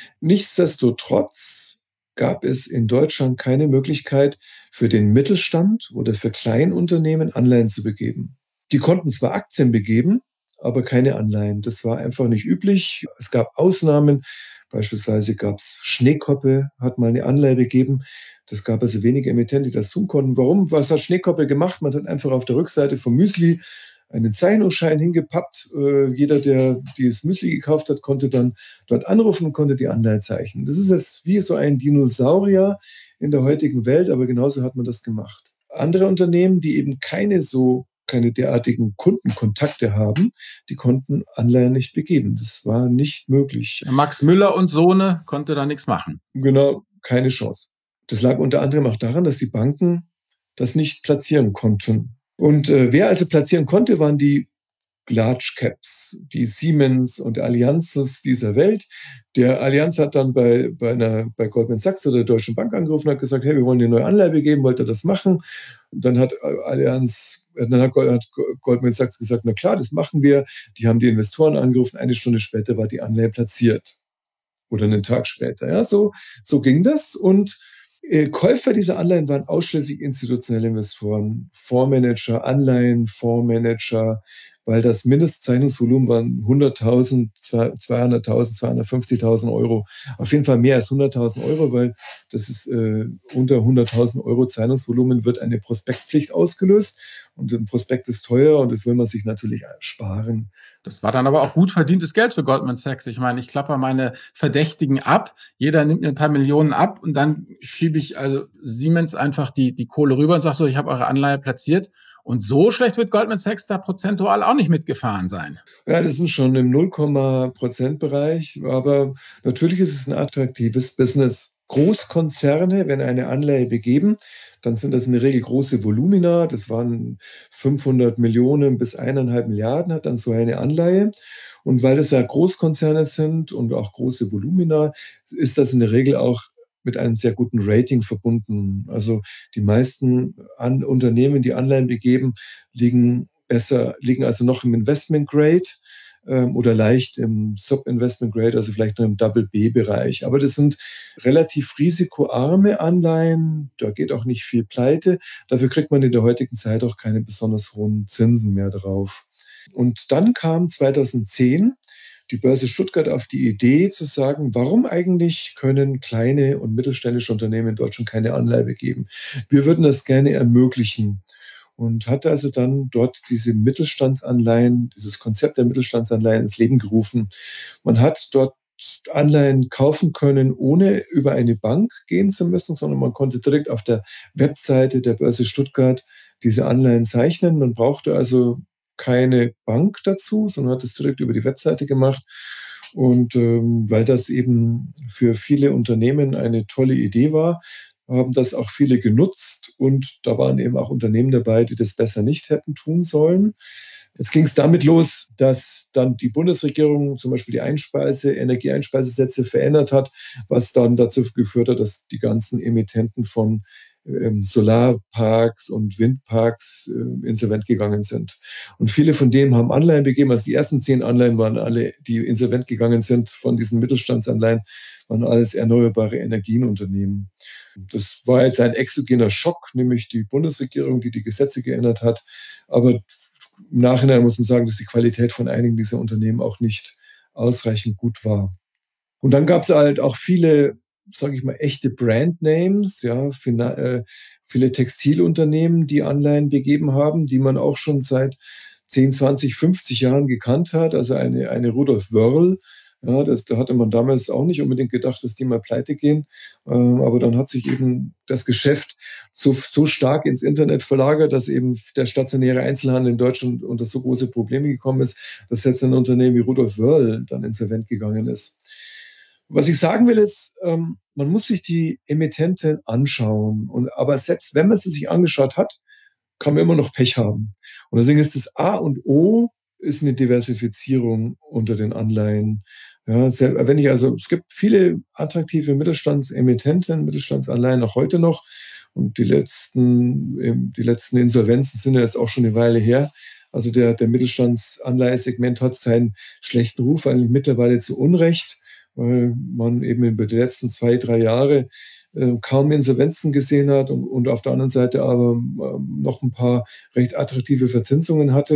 Nichtsdestotrotz gab es in Deutschland keine Möglichkeit für den Mittelstand oder für Kleinunternehmen Anleihen zu begeben. Die konnten zwar Aktien begeben, aber keine Anleihen. Das war einfach nicht üblich. Es gab Ausnahmen. Beispielsweise gab es Schneekoppe, hat mal eine Anleihe gegeben. Das gab also wenige Emittenten, die das tun konnten. Warum? Was hat Schneekoppe gemacht? Man hat einfach auf der Rückseite vom Müsli einen Zeichnungsschein hingepappt. Äh, jeder, der dieses Müsli gekauft hat, konnte dann dort anrufen und konnte die Anleihe zeichnen. Das ist jetzt wie so ein Dinosaurier in der heutigen Welt, aber genauso hat man das gemacht. Andere Unternehmen, die eben keine so keine derartigen Kundenkontakte haben, die konnten Anleihen nicht begeben. Das war nicht möglich. Max Müller und Sohne konnte da nichts machen. Genau, keine Chance. Das lag unter anderem auch daran, dass die Banken das nicht platzieren konnten. Und äh, wer also platzieren konnte, waren die Large Caps, die Siemens und Allianzes dieser Welt. Der Allianz hat dann bei, bei, einer, bei Goldman Sachs oder der Deutschen Bank angerufen und hat gesagt, hey, wir wollen dir eine neue Anleihe geben, wollt ihr das machen? Und dann hat Allianz, dann hat Goldman Sachs gesagt, na klar, das machen wir. Die haben die Investoren angerufen, eine Stunde später war die Anleihe platziert. Oder einen Tag später. Ja, so, so ging das. Und äh, Käufer dieser Anleihen waren ausschließlich institutionelle Investoren, Fondsmanager, Anleihen, Fondsmanager, weil das Mindestzeichnungsvolumen waren hunderttausend, zweihunderttausend, zweihundertfünfzigtausend Euro. Auf jeden Fall mehr als hunderttausend Euro, weil das ist äh, unter hunderttausend Euro Zeichnungsvolumen wird eine Prospektpflicht ausgelöst. Und ein Prospekt ist teuer und das will man sich natürlich sparen. Das war dann aber auch gut verdientes Geld für Goldman Sachs. Ich meine, ich klappe meine Verdächtigen ab, jeder nimmt mir ein paar Millionen ab und dann schiebe ich also Siemens einfach die, die Kohle rüber und sage so, ich habe eure Anleihe platziert. Und so schlecht wird Goldman Sachs da prozentual auch nicht mitgefahren sein. Ja, das ist schon im null Prozent Bereich, aber natürlich ist es ein attraktives Business. Großkonzerne, wenn eine Anleihe begeben, dann sind das in der Regel große Volumina. Das waren fünfhundert Millionen bis eineinhalb Milliarden hat dann so eine Anleihe. Und weil das ja Großkonzerne sind und auch große Volumina, ist das in der Regel auch mit einem sehr guten Rating verbunden. Also die meisten An Unternehmen, die Anleihen begeben, liegen besser, liegen also noch im Investment Grade ähm, oder leicht im Sub-Investment Grade, also vielleicht nur im Double-B-Bereich. Aber das sind relativ risikoarme Anleihen, da geht auch nicht viel pleite. Dafür kriegt man in der heutigen Zeit auch keine besonders hohen Zinsen mehr drauf. Und dann kam zweitausendzehn die Börse Stuttgart auf die Idee zu sagen, warum eigentlich können kleine und mittelständische Unternehmen in Deutschland keine Anleihe begeben? Wir würden das gerne ermöglichen. Und hatte also dann dort diese Mittelstandsanleihen, dieses Konzept der Mittelstandsanleihen ins Leben gerufen. Man hat dort Anleihen kaufen können, ohne über eine Bank gehen zu müssen, sondern man konnte direkt auf der Webseite der Börse Stuttgart diese Anleihen zeichnen. Man brauchte also keine Bank dazu, sondern hat es direkt über die Webseite gemacht. Und ähm, weil das eben für viele Unternehmen eine tolle Idee war, haben das auch viele genutzt. Und da waren eben auch Unternehmen dabei, die das besser nicht hätten tun sollen. Jetzt ging es damit los, dass dann die Bundesregierung zum Beispiel die Einspeise, Energieeinspeisesätze verändert hat, was dann dazu geführt hat, dass die ganzen Emittenten von ähm, Solarparks und Windparks äh, insolvent gegangen sind. Und viele von denen haben Anleihen begeben. Also die ersten zehn Anleihen waren alle, die insolvent gegangen sind von diesen Mittelstandsanleihen, waren alles erneuerbare Energienunternehmen. Das war jetzt ein exogener Schock, nämlich die Bundesregierung, die die Gesetze geändert hat. Aber im Nachhinein muss man sagen, dass die Qualität von einigen dieser Unternehmen auch nicht ausreichend gut war. Und dann gab es halt auch viele, sage ich mal, echte Brandnames, ja, viele Textilunternehmen, die Anleihen begeben haben, die man auch schon seit zehn, zwanzig, fünfzig Jahren gekannt hat. Also eine, eine Rudolf Wörl, ja, das, da hatte man damals auch nicht unbedingt gedacht, dass die mal pleite gehen. Ähm, aber dann hat sich eben das Geschäft so, so stark ins Internet verlagert, dass eben der stationäre Einzelhandel in Deutschland unter so große Probleme gekommen ist, dass selbst ein Unternehmen wie Rudolf Wörl dann insolvent gegangen ist. Was ich sagen will ist, ähm, man muss sich die Emittenten anschauen. Und, aber selbst wenn man sie sich angeschaut hat, kann man immer noch Pech haben. Und deswegen ist das A und O ist eine Diversifizierung unter den Anleihen. Ja, wenn ich also, es gibt viele attraktive Mittelstandsemittenten, Mittelstandsanleihen auch heute noch. Und die letzten, die letzten Insolvenzen sind ja jetzt auch schon eine Weile her. Also der, der Mittelstandsanleihesegment hat seinen schlechten Ruf eigentlich mittlerweile zu Unrecht, weil man eben über die letzten zwei, drei Jahre äh, kaum Insolvenzen gesehen hat und, und auf der anderen Seite aber äh, noch ein paar recht attraktive Verzinsungen hatte.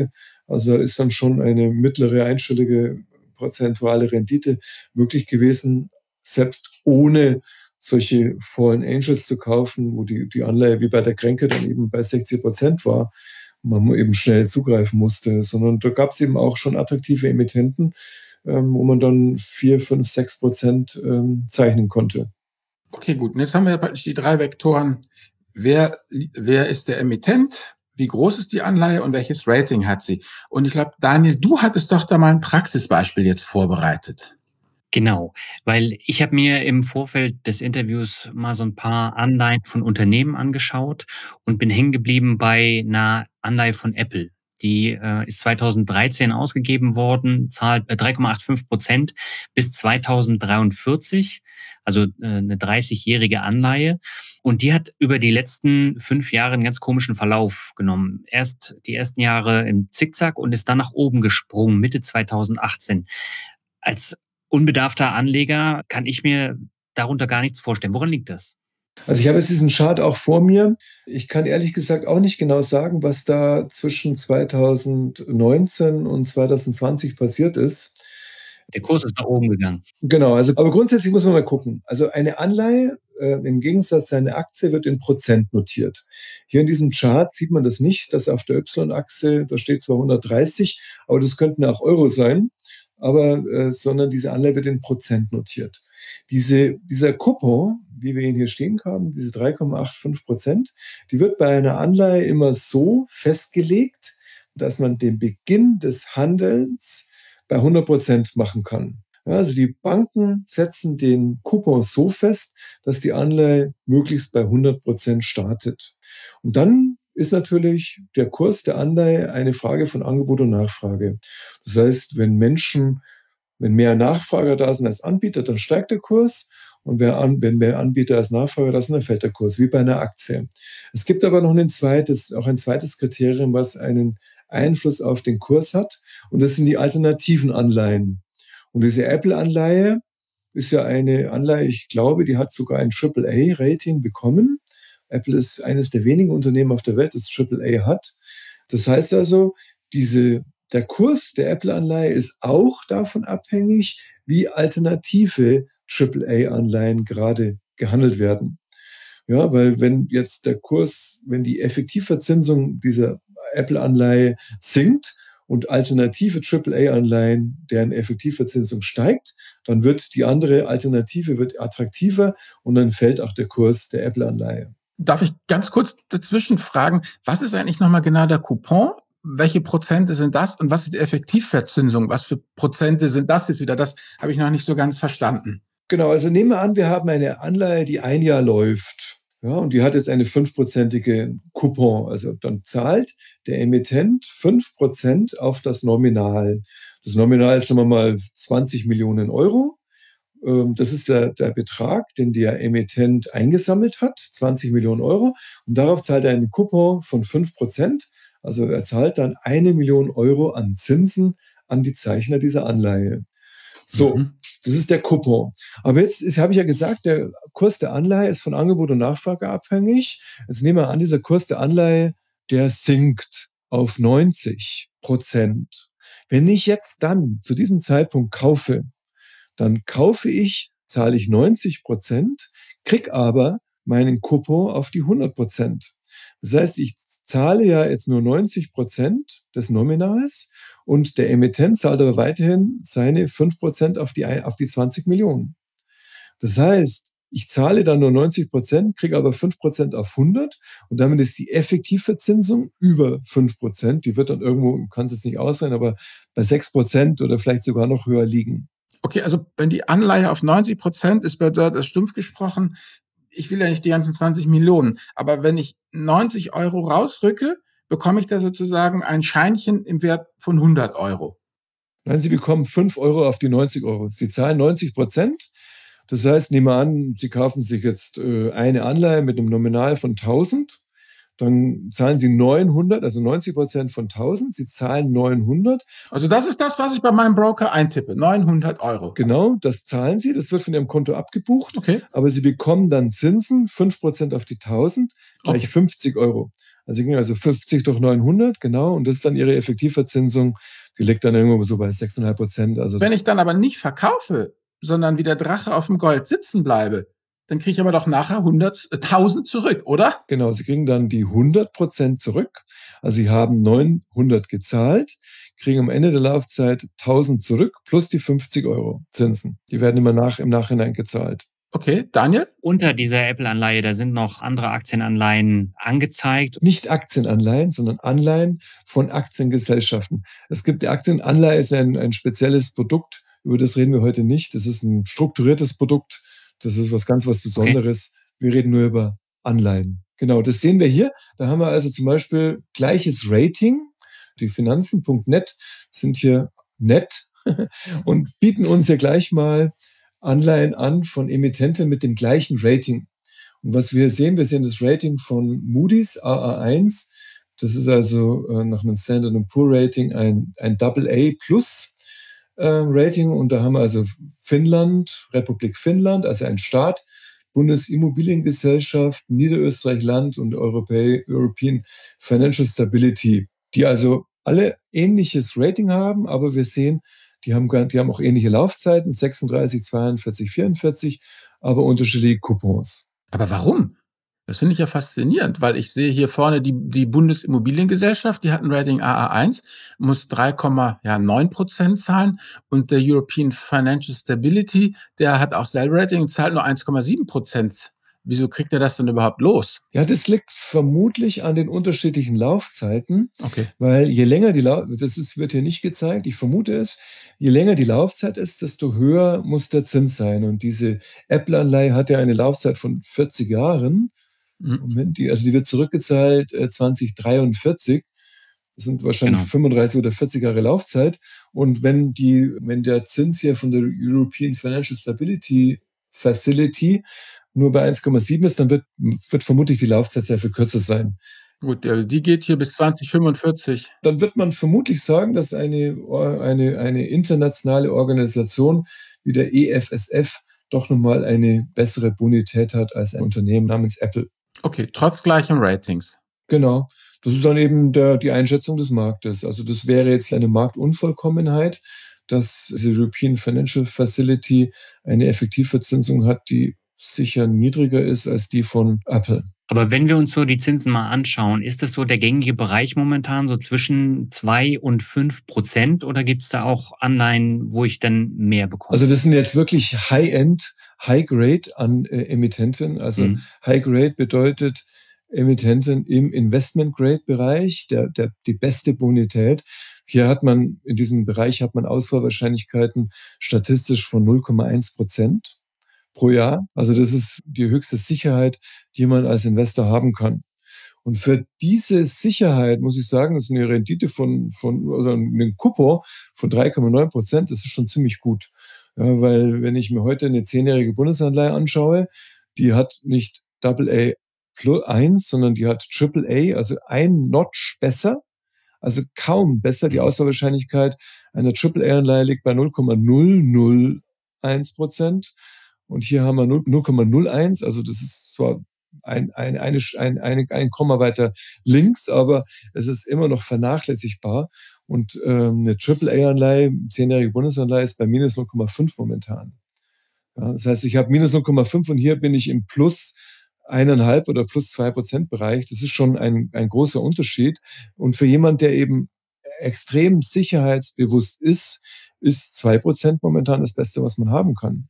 Also ist dann schon eine mittlere einstellige prozentuale Rendite möglich gewesen, selbst ohne solche Fallen Angels zu kaufen, wo die, die Anleihe wie bei der Kränke dann eben bei sechzig Prozent war, man eben schnell zugreifen musste, sondern da gab es eben auch schon attraktive Emittenten, ähm, wo man dann vier, fünf, sechs Prozent ähm, zeichnen konnte. Okay, gut. Und jetzt haben wir praktisch die drei Vektoren. Wer, wer ist der Emittent? Wie groß ist die Anleihe und welches Rating hat sie? Und ich glaube, Daniel, du hattest doch da mal ein Praxisbeispiel jetzt vorbereitet. Genau, weil ich habe mir im Vorfeld des Interviews mal so ein paar Anleihen von Unternehmen angeschaut und bin hängen geblieben bei einer Anleihe von Apple. Die äh, ist zweitausenddreizehn ausgegeben worden, zahlt äh, drei Komma fünfundachtzig Prozent bis zweitausenddreiundvierzig, also äh, eine dreißigjährige Anleihe. Und die hat über die letzten fünf Jahre einen ganz komischen Verlauf genommen. Erst die ersten Jahre im Zickzack und ist dann nach oben gesprungen, Mitte zweitausendachtzehn. Als unbedarfter Anleger kann ich mir darunter gar nichts vorstellen. Woran liegt das? Also ich habe jetzt diesen Chart auch vor mir. Ich kann ehrlich gesagt auch nicht genau sagen, was da zwischen zweitausendneunzehn und zweitausendzwanzig passiert ist. Der Kurs ist nach oben gegangen. Genau, also aber grundsätzlich muss man mal gucken. Also eine Anleihe äh, im Gegensatz zu einer Aktie wird in Prozent notiert. Hier in diesem Chart sieht man das nicht, dass auf der Y-Achse, da steht zwar hundertdreißig, aber das könnten auch Euro sein, aber äh, sondern diese Anleihe wird in Prozent notiert. Diese, dieser Coupon, wie wir ihn hier stehen haben, diese drei Komma fünfundachtzig Prozent, die wird bei einer Anleihe immer so festgelegt, dass man den Beginn des Handelns bei hundert Prozent machen kann. Ja, also die Banken setzen den Coupon so fest, dass die Anleihe möglichst bei hundert Prozent startet. Und dann ist natürlich der Kurs der Anleihe eine Frage von Angebot und Nachfrage. Das heißt, wenn Menschen, wenn mehr Nachfrager da sind als Anbieter, dann steigt der Kurs. Und wenn mehr Anbieter als Nachfrager da sind, dann fällt der Kurs, wie bei einer Aktie. Es gibt aber noch ein zweites, auch ein zweites Kriterium, was einen Einfluss auf den Kurs hat. Und das sind die alternativen Anleihen. Und diese Apple-Anleihe ist ja eine Anleihe, ich glaube, die hat sogar ein Triple A-Rating bekommen. Apple ist eines der wenigen Unternehmen auf der Welt, das Triple A hat. Das heißt also, diese, der Kurs der Apple-Anleihe ist auch davon abhängig, wie alternative Triple A-Anleihen gerade gehandelt werden. Ja, weil wenn jetzt der Kurs, wenn die Effektivverzinsung dieser Apple-Anleihe sinkt und alternative Triple A-Anleihen, deren Effektivverzinsung steigt, dann wird die andere Alternative wird attraktiver und dann fällt auch der Kurs der Apple-Anleihe. Darf ich ganz kurz dazwischen fragen, was ist eigentlich nochmal genau der Coupon? Welche Prozente sind das und was ist die Effektivverzinsung? Was für Prozente sind das jetzt wieder? Das habe ich noch nicht so ganz verstanden. Genau, also nehmen wir an, wir haben eine Anleihe, die ein Jahr läuft. Ja, und die hat jetzt eine fünfprozentige Coupon. Also dann zahlt der Emittent fünf Prozent auf das Nominal. Das Nominal ist, sagen wir mal, zwanzig Millionen Euro. Das ist der, der Betrag, den der Emittent eingesammelt hat, zwanzig Millionen Euro. Und darauf zahlt er einen Coupon von fünf Prozent. Also er zahlt dann eine Million Euro an Zinsen an die Zeichner dieser Anleihe. So, mhm. Das ist der Coupon. Aber jetzt habe ich ja gesagt, der Kurs der Anleihe ist von Angebot und Nachfrage abhängig. Jetzt nehmen wir an, dieser Kurs der Anleihe, der sinkt auf neunzig Prozent. Wenn ich jetzt dann zu diesem Zeitpunkt kaufe, dann kaufe ich, zahle ich neunzig Prozent, kriege aber meinen Coupon auf die hundert Prozent. Das heißt, ich zahle ja jetzt nur neunzig Prozent des Nominals und der Emittent zahlt aber weiterhin seine fünf Prozent auf die, auf die zwanzig Millionen. Das heißt, ich zahle dann nur neunzig Prozent, kriege aber fünf Prozent auf hundert und damit ist die Effektivverzinsung über fünf Prozent. Die wird dann irgendwo, kann es jetzt nicht ausrechnen, aber bei sechs Prozent oder vielleicht sogar noch höher liegen. Okay, also wenn die Anleihe auf neunzig Prozent ist, bedeutet das stumpf gesprochen, ich will ja nicht die ganzen zwanzig Millionen, aber wenn ich neunzig Euro rausrücke, bekomme ich da sozusagen ein Scheinchen im Wert von hundert Euro. Nein, Sie bekommen fünf Euro auf die neunzig Euro. Sie zahlen neunzig Prozent. Das heißt, nehmen wir an, Sie kaufen sich jetzt äh, eine Anleihe mit einem Nominal von tausend. Dann zahlen Sie neunhundert, also neunzig Prozent von tausend. Sie zahlen neunhundert. Also das ist das, was ich bei meinem Broker eintippe, neunhundert Euro. Genau, das zahlen Sie. Das wird von Ihrem Konto abgebucht. Okay. Aber Sie bekommen dann Zinsen, fünf Prozent auf die tausend, gleich okay. fünfzig Euro. Also sie kriegen also fünfzig durch neunhundert, genau, und das ist dann ihre Effektivverzinsung, die liegt dann irgendwo so bei sechs Komma fünf Prozent. Also Wenn ich dann aber nicht verkaufe, sondern wie der Drache auf dem Gold sitzen bleibe, dann kriege ich aber doch nachher hundert, äh, tausend zurück, oder? Genau, sie kriegen dann die hundert Prozent zurück. Also sie haben neunhundert gezahlt, kriegen am Ende der Laufzeit tausend zurück plus die fünfzig Euro Zinsen. Die werden immer nach, im Nachhinein gezahlt. Okay, Daniel? Unter dieser Apple-Anleihe, da sind noch andere Aktienanleihen angezeigt. Nicht Aktienanleihen, sondern Anleihen von Aktiengesellschaften. Es gibt die Aktienanleihe, ist ein, ein spezielles Produkt, über das reden wir heute nicht. Das ist ein strukturiertes Produkt. Das ist was ganz was Besonderes. Okay. Wir reden nur über Anleihen. Genau, das sehen wir hier. Da haben wir also zum Beispiel gleiches Rating. Die Finanzen Punkt net sind hier nett und bieten uns ja gleich mal Anleihen an von Emittenten mit dem gleichen Rating. Und was wir sehen, wir sehen das Rating von Moody's A A eins. Das ist also äh, nach einem Standard and Poor Rating ein, ein Double A plus äh, Rating. Und da haben wir also Finnland, Republik Finnland, also ein Staat, Bundesimmobiliengesellschaft, Niederösterreich-Land und Europä- European Financial Stability, die also alle ähnliches Rating haben, aber wir sehen, die haben, die haben auch ähnliche Laufzeiten, sechsunddreißig, zweiundvierzig, vierundvierzig, aber unterschiedliche Coupons. Aber warum? Das finde ich ja faszinierend, weil ich sehe hier vorne die, die Bundesimmobiliengesellschaft, die hat ein Rating A A eins, muss drei Komma neun Prozent zahlen und der European Financial Stability, der hat auch selber Rating und zahlt nur eins Komma sieben Prozent. Wieso kriegt er das denn überhaupt los? Ja, das liegt vermutlich an den unterschiedlichen Laufzeiten, Okay. Weil je länger die Laufzeit, das ist, wird hier nicht gezeigt, ich vermute es, je länger die Laufzeit ist, desto höher muss der Zins sein. Und diese Apple-Anleihe hat ja eine Laufzeit von vierzig Jahren. Mhm. Moment, die, also die wird zurückgezahlt äh, zwanzig dreiundvierzig. Das sind wahrscheinlich Genau. fünfunddreißig oder vierzig Jahre Laufzeit. Und wenn, die, wenn der Zins hier von der European Financial Stability Facility nur bei eins Komma sieben ist, dann wird, wird vermutlich die Laufzeit sehr viel kürzer sein. Gut, die geht hier bis zwanzig fünfundvierzig. Dann wird man vermutlich sagen, dass eine, eine, eine internationale Organisation wie der E F S F doch nochmal eine bessere Bonität hat als ein Unternehmen namens Apple. Okay, trotz gleichem Ratings. Genau. Das ist dann eben der, die Einschätzung des Marktes. Also das wäre jetzt eine Marktunvollkommenheit, dass die European Financial Facility eine Effektivverzinsung hat, die sicher niedriger ist als die von Apple. Aber wenn wir uns so die Zinsen mal anschauen, ist das so der gängige Bereich momentan so zwischen zwei und fünf Prozent oder gibt es da auch Anleihen, wo ich dann mehr bekomme? Also das sind jetzt wirklich High-End, High-Grade an äh, Emittenten. Also mhm. High-Grade bedeutet Emittenten im Investment-Grade-Bereich, der, der, die beste Bonität. Hier hat man, in diesem Bereich hat man Ausfallwahrscheinlichkeiten statistisch von null Komma eins Prozent pro Jahr. Also das ist die höchste Sicherheit, die man als Investor haben kann. Und für diese Sicherheit muss ich sagen, das ist eine Rendite von, von oder ein Coupon von drei Komma neun Prozent, das ist schon ziemlich gut. Ja, weil wenn ich mir heute eine zehnjährige Bundesanleihe anschaue, die hat nicht Double A plus eins, sondern die hat Triple A, also ein Notch besser, also kaum besser. Die Auswahlwahrscheinlichkeit einer Triple A-Anleihe liegt bei null Komma null null eins Prozent. Und hier haben wir null Komma null eins, also das ist zwar ein, ein, eine, ein, ein, ein Komma weiter links, aber es ist immer noch vernachlässigbar. Und ähm, eine Triple A-Anleihe, zehnjährige Bundesanleihe, ist bei minus null Komma fünf momentan. Ja, das heißt, ich habe minus null Komma fünf und hier bin ich im plus eineinhalb oder plus zwei Prozent Bereich. Das ist schon ein, ein großer Unterschied. Und für jemand, der eben extrem sicherheitsbewusst ist, ist zwei Prozent momentan das Beste, was man haben kann.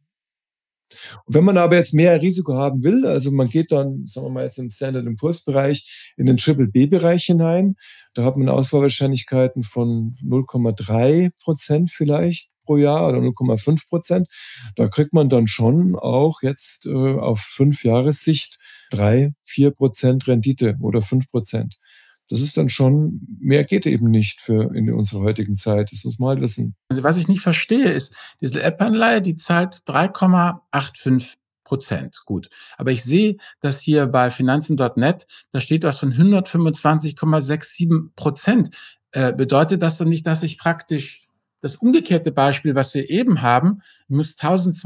Und wenn man aber jetzt mehr Risiko haben will, also man geht dann, sagen wir mal jetzt im Standard and Poor's Bereich in den Triple B Bereich hinein, da hat man Auswahlwahrscheinlichkeiten von null Komma drei Prozent vielleicht pro Jahr oder null Komma fünf Prozent. Da kriegt man dann schon auch jetzt äh, auf fünf Jahressicht drei, vier Prozent Rendite oder fünf Prozent. Das ist dann schon, mehr geht eben nicht für in unserer heutigen Zeit. Das muss man halt wissen. Also was ich nicht verstehe, ist, diese App-Anleihe, die zahlt drei Komma fünfundachtzig Prozent. Gut. Aber ich sehe, dass hier bei Finanzen Punkt net, da steht was von hundertfünfundzwanzig Komma siebenundsechzig Prozent. Äh, bedeutet das dann nicht, dass ich praktisch das umgekehrte Beispiel, was wir eben haben, ich muss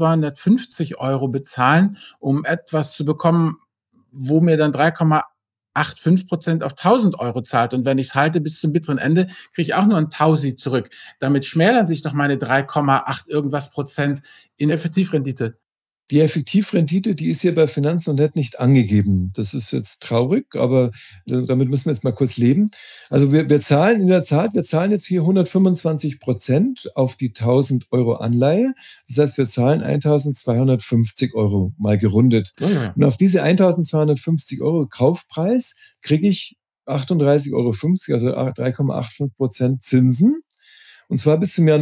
eintausendzweihundertfünfzig Euro bezahlen, um etwas zu bekommen, wo mir dann drei Komma Komma fünfundachtzig Prozent auf tausend Euro zahlt. Und wenn ich es halte bis zum bitteren Ende, kriege ich auch nur ein Tausi zurück. Damit schmälern sich doch meine drei Komma acht irgendwas Prozent in Effektivrendite. Die Effektivrendite, die ist hier bei Finanzen und Net nicht angegeben. Das ist jetzt traurig, aber damit müssen wir jetzt mal kurz leben. Also wir, wir zahlen in der Tat, wir zahlen jetzt hier hundertfünfundzwanzig Prozent auf die tausend Euro Anleihe. Das heißt, wir zahlen eintausendzweihundertfünfzig Euro mal gerundet. Ja, ja. Und auf diese eintausendzweihundertfünfzig Euro Kaufpreis kriege ich achtunddreißig Euro fünfzig, also drei Komma fünfundachtzig Prozent Zinsen. Und zwar bis zum Jahr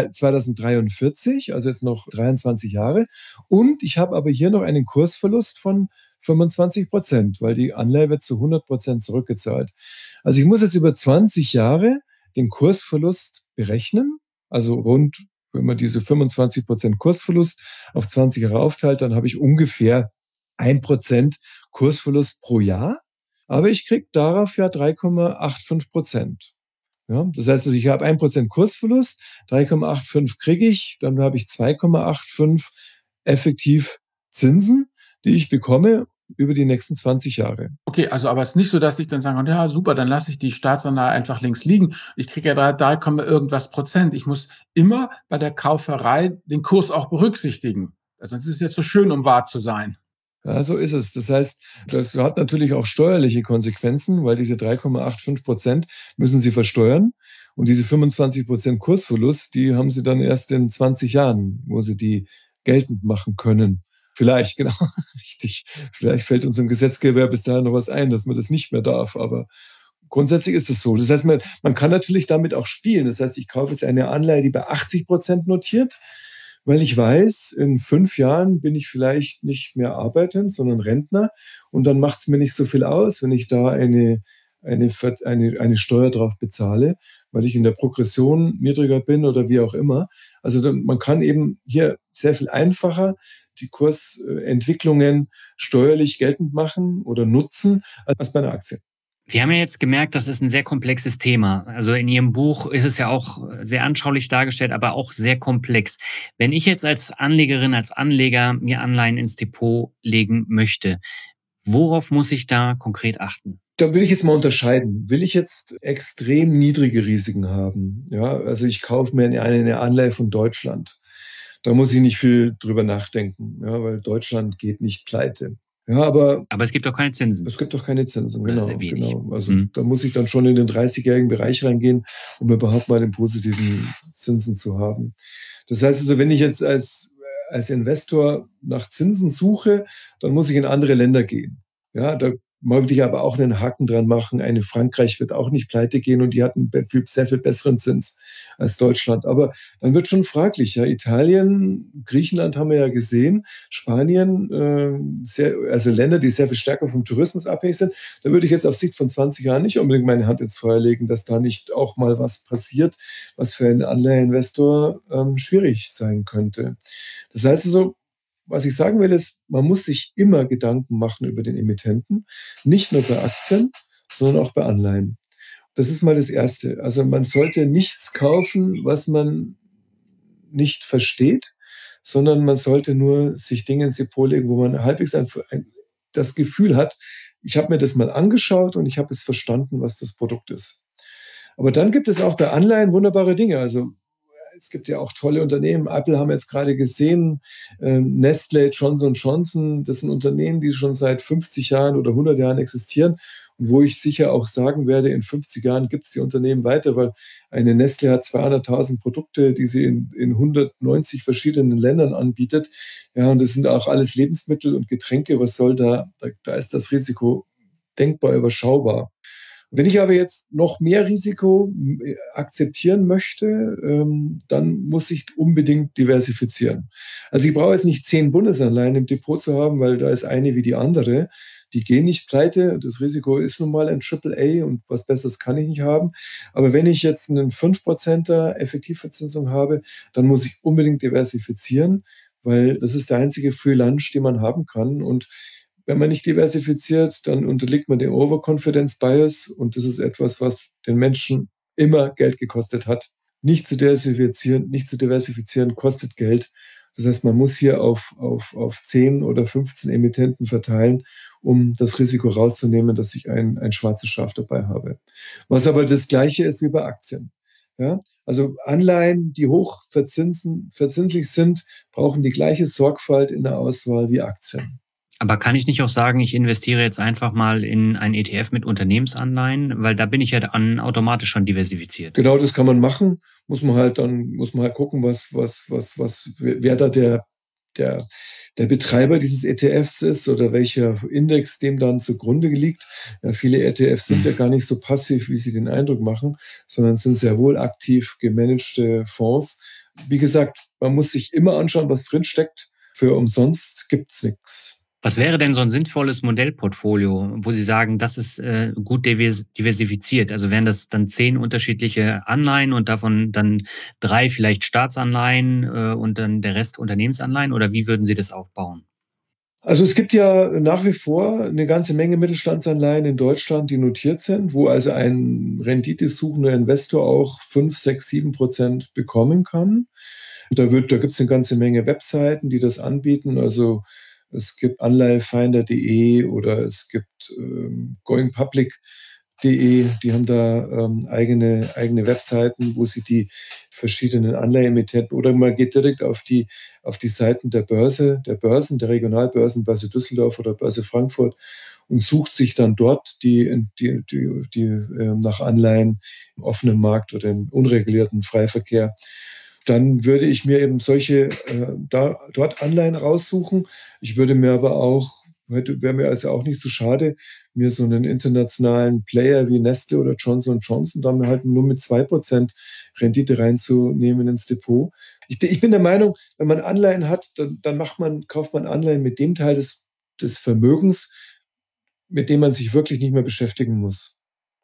zweitausenddreiundvierzig, also jetzt noch dreiundzwanzig Jahre. Und ich habe aber hier noch einen Kursverlust von fünfundzwanzig Prozent, weil die Anleihe wird zu hundert Prozent zurückgezahlt. Also ich muss jetzt über zwanzig Jahre den Kursverlust berechnen, also rund, wenn man diese fünfundzwanzig Prozent Kursverlust auf zwanzig Jahre aufteilt, dann habe ich ungefähr ein Prozent Kursverlust pro Jahr. Aber ich kriege darauf ja drei Komma fünfundachtzig Prozent. Ja, das heißt, ich habe ein Prozent Kursverlust, drei Komma fünfundachtzig kriege ich, dann habe ich zwei Komma fünfundachtzig effektiv Zinsen, die ich bekomme über die nächsten zwanzig Jahre. Okay, also aber es ist nicht so, dass ich dann sage, ja super, dann lasse ich die Staatsanleihe einfach links liegen. Ich kriege ja drei, drei Komma irgendwas Prozent. Ich muss immer bei der Kauferei den Kurs auch berücksichtigen. Also es ist jetzt so schön, um wahr zu sein. Ja, so ist es. Das heißt, das hat natürlich auch steuerliche Konsequenzen, weil diese drei Komma fünfundachtzig Prozent müssen Sie versteuern. Und diese fünfundzwanzig Prozent Kursverlust, die haben Sie dann erst in zwanzig Jahren, wo Sie die geltend machen können. Vielleicht, genau, richtig. Vielleicht fällt unserem Gesetzgeber bis dahin noch was ein, dass man das nicht mehr darf. Aber grundsätzlich ist es so. Das heißt, man, man kann natürlich damit auch spielen. Das heißt, ich kaufe jetzt eine Anleihe, die bei achtzig Prozent notiert, weil ich weiß, in fünf Jahren bin ich vielleicht nicht mehr arbeitend, sondern Rentner. Und dann macht es mir nicht so viel aus, wenn ich da eine, eine, eine, eine Steuer drauf bezahle, weil ich in der Progression niedriger bin oder wie auch immer. Also dann, man kann eben hier sehr viel einfacher die Kursentwicklungen steuerlich geltend machen oder nutzen als bei einer Aktie. Wir haben ja jetzt gemerkt, das ist ein sehr komplexes Thema. Also in Ihrem Buch ist es ja auch sehr anschaulich dargestellt, aber auch sehr komplex. Wenn ich jetzt als Anlegerin, als Anleger mir Anleihen ins Depot legen möchte, worauf muss ich da konkret achten? Da will ich jetzt mal unterscheiden. Will ich jetzt extrem niedrige Risiken haben? Ja, also ich kaufe mir eine, eine Anleihe von Deutschland. Da muss ich nicht viel drüber nachdenken, ja, weil Deutschland geht nicht pleite. Ja, aber, aber es gibt doch keine Zinsen. Es gibt doch keine Zinsen, Oder genau. sehr wenig. genau. Also hm. da muss ich dann schon in den dreißigjährigen Bereich reingehen, um überhaupt mal den positiven Zinsen zu haben. Das heißt also, wenn ich jetzt als, als Investor nach Zinsen suche, dann muss ich in andere Länder gehen. Ja, da wollte ich aber auch einen Haken dran machen. Eine Frankreich wird auch nicht pleite gehen und die hat einen sehr viel besseren Zins als Deutschland. Aber dann wird schon fraglich. Ja, Italien, Griechenland haben wir ja gesehen, Spanien, äh, sehr, also Länder, die sehr viel stärker vom Tourismus abhängig sind. Da würde ich jetzt auf Sicht von zwanzig Jahren nicht unbedingt meine Hand ins Feuer legen, dass da nicht auch mal was passiert, was für einen Anleiheinvestor ähm, schwierig sein könnte. Das heißt also, was ich sagen will, ist, man muss sich immer Gedanken machen über den Emittenten, nicht nur bei Aktien, sondern auch bei Anleihen. Das ist mal das Erste. Also man sollte nichts kaufen, was man nicht versteht, sondern man sollte nur sich Dinge ins Depot legen, wo man halbwegs ein, ein, das Gefühl hat, ich habe mir das mal angeschaut und ich habe es verstanden, was das Produkt ist. Aber dann gibt es auch bei Anleihen wunderbare Dinge. Also es gibt ja auch tolle Unternehmen. Apple haben wir jetzt gerade gesehen, äh, Nestle, Johnson Johnson, das sind Unternehmen, die schon seit fünfzig Jahren oder hundert Jahren existieren und wo ich sicher auch sagen werde, in fünfzig Jahren gibt es die Unternehmen weiter, weil eine Nestle hat zweihunderttausend Produkte, die sie in, in hundertneunzig verschiedenen Ländern anbietet. Ja, und das sind auch alles Lebensmittel und Getränke. Was soll da, da, da ist das Risiko denkbar überschaubar. Wenn ich aber jetzt noch mehr Risiko akzeptieren möchte, ähm, dann muss ich unbedingt diversifizieren. Also ich brauche jetzt nicht zehn Bundesanleihen im Depot zu haben, weil da ist eine wie die andere. Die gehen nicht pleite. Das Risiko ist nun mal ein Triple A und was Besseres kann ich nicht haben. Aber wenn ich jetzt einen fünf Prozenter Effektivverzinsung habe, dann muss ich unbedingt diversifizieren, weil das ist der einzige Free Lunch, den man haben kann. Und wenn man nicht diversifiziert, dann unterliegt man dem Overconfidence Bias und das ist etwas, was den Menschen immer Geld gekostet hat. Nicht zu diversifizieren, nicht zu diversifizieren kostet Geld Das heißt, man muss hier auf, auf, auf zehn oder fünfzehn Emittenten verteilen, um das Risiko rauszunehmen, dass ich ein, ein schwarzes Schaf dabei habe. Was aber das Gleiche ist wie bei Aktien. Ja? Also Anleihen, die hoch verzinsen, verzinslich sind, brauchen die gleiche Sorgfalt in der Auswahl wie Aktien. Aber kann ich nicht auch sagen, ich investiere jetzt einfach mal in ein E T F mit Unternehmensanleihen, weil da bin ich ja dann automatisch schon diversifiziert. Genau, das kann man machen. Muss man halt dann, muss man halt gucken, was, was, was, was, wer da der, der, der Betreiber dieses E T Fs ist oder welcher Index dem dann zugrunde liegt. Ja, viele E T Fs sind ja gar nicht so passiv, wie sie den Eindruck machen, sondern sind sehr wohl aktiv gemanagte Fonds. Wie gesagt, man muss sich immer anschauen, was drin steckt. Für umsonst gibt's nichts. Was wäre denn so ein sinnvolles Modellportfolio, wo Sie sagen, das ist äh, gut diversifiziert? Also wären das dann zehn unterschiedliche Anleihen und davon dann drei vielleicht Staatsanleihen äh, und dann der Rest Unternehmensanleihen? Oder wie würden Sie das aufbauen? Also es gibt ja nach wie vor eine ganze Menge Mittelstandsanleihen in Deutschland, die notiert sind, wo also ein renditesuchender Investor auch fünf, sechs, sieben Prozent bekommen kann. Da, wird, da gibt es eine ganze Menge Webseiten, die das anbieten. Also es gibt Anleihefinder punkt de oder es gibt ähm, going public punkt de. Die haben da ähm, eigene, eigene Webseiten, wo sie die verschiedenen Anleiheemittenten oder man geht direkt auf die, auf die Seiten der Börse, der Börsen, der Regionalbörsen, Börse Düsseldorf oder Börse Frankfurt und sucht sich dann dort die, die, die, die äh, nach Anleihen im offenen Markt oder im unregulierten Freiverkehr. Dann würde ich mir eben solche, äh, da, dort Anleihen raussuchen. Ich würde mir aber auch, heute wäre mir also auch nicht so schade, mir so einen internationalen Player wie Nestle oder Johnson und Johnson dann halt nur mit zwei Prozent Rendite reinzunehmen ins Depot. Ich, ich bin der Meinung, wenn man Anleihen hat, dann, dann macht man, kauft man Anleihen mit dem Teil des, des Vermögens, mit dem man sich wirklich nicht mehr beschäftigen muss.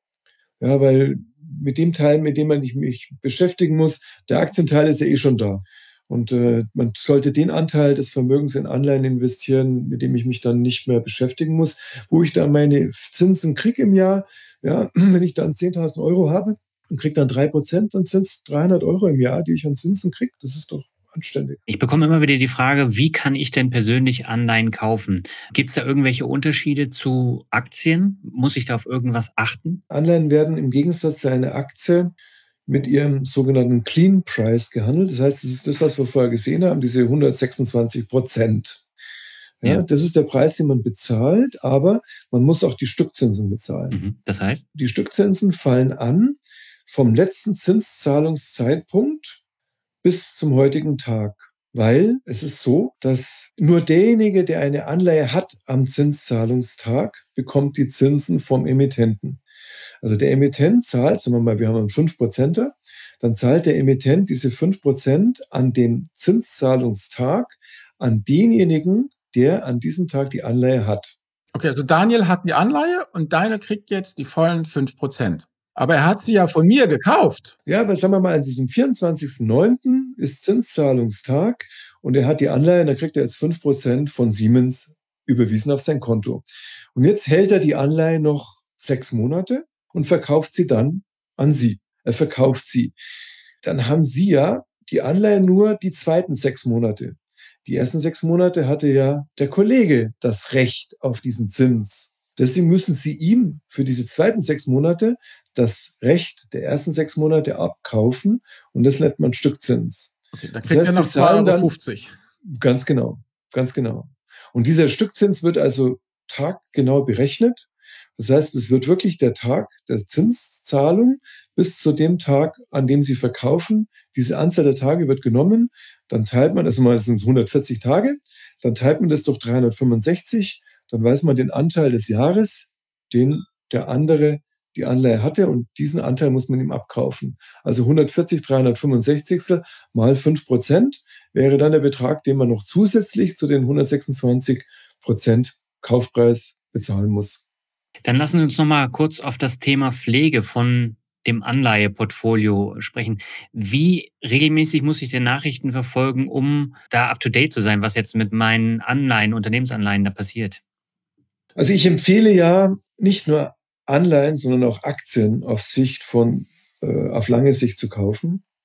Ja, weil mit dem Teil, mit dem man mich, mich beschäftigen muss, der Aktienteil ist ja eh schon da. Und äh, man sollte den Anteil des Vermögens in Anleihen investieren, mit dem ich mich dann nicht mehr beschäftigen muss, wo ich dann meine Zinsen kriege im Jahr. Ja, wenn ich dann zehntausend Euro habe und kriege dann drei Prozent, dann sind es dreihundert Euro im Jahr, die ich an Zinsen kriege. Das ist doch anständig. Ich bekomme immer wieder die Frage, wie kann ich denn persönlich Anleihen kaufen? Gibt es da irgendwelche Unterschiede zu Aktien? Muss ich da auf irgendwas achten? Anleihen werden im Gegensatz zu einer Aktie mit ihrem sogenannten Clean Price gehandelt. Das heißt, das ist das, was wir vorher gesehen haben, diese hundertsechsundzwanzig Prozent. Ja, ja. Das ist der Preis, den man bezahlt, aber man muss auch die Stückzinsen bezahlen. Mhm. Das heißt? Die Stückzinsen fallen an vom letzten Zinszahlungszeitpunkt bis zum heutigen Tag. Weil es ist so, dass nur derjenige, der eine Anleihe hat am Zinszahlungstag, bekommt die Zinsen vom Emittenten. Also der Emittent zahlt, sagen wir mal, wir haben einen fünf Prozenter, dann zahlt der Emittent diese fünf Prozent an den Zinszahlungstag an denjenigen, der an diesem Tag die Anleihe hat. Okay, also Daniel hat die Anleihe und Daniel kriegt jetzt die vollen fünf Prozent. Aber er hat sie ja von mir gekauft. Ja, aber sagen wir mal, an diesem vierundzwanzigsten neunten ist Zinszahlungstag und er hat die Anleihe, da kriegt er jetzt fünf Prozent von Siemens überwiesen auf sein Konto. Und jetzt hält er die Anleihe noch sechs Monate und verkauft sie dann an Sie. Er verkauft sie. Dann haben Sie ja die Anleihe nur die zweiten sechs Monate. Die ersten sechs Monate hatte ja der Kollege das Recht auf diesen Zins. Deswegen müssen Sie ihm für diese zweiten sechs Monate das Recht der ersten sechs Monate abkaufen und das nennt man Stückzins. Okay, da kriegt er noch zwei Euro fünfzig. Ganz genau, ganz genau. Und dieser Stückzins wird also taggenau berechnet. Das heißt, es wird wirklich der Tag der Zinszahlung bis zu dem Tag, an dem Sie verkaufen. Diese Anzahl der Tage wird genommen, dann teilt man, also mal, das sind hundertvierzig Tage, dann teilt man das durch dreihundertfünfundsechzig, dann weiß man den Anteil des Jahres, den der andere die Anleihe hatte und diesen Anteil muss man ihm abkaufen. Also hundertvierzig, dreihundertfünfundsechzig mal fünf Prozent wäre dann der Betrag, den man noch zusätzlich zu den hundertsechsundzwanzig Prozent Kaufpreis bezahlen muss. Dann lassen Sie uns noch mal kurz auf das Thema Pflege von dem Anleiheportfolio sprechen. Wie regelmäßig muss ich denn Nachrichten verfolgen, um da up-to-date zu sein, was jetzt mit meinen Anleihen, Unternehmensanleihen da passiert? Also ich empfehle ja nicht nur Anleihen, sondern auch Aktien auf Sicht von, äh, auf lange Sicht zu kaufen.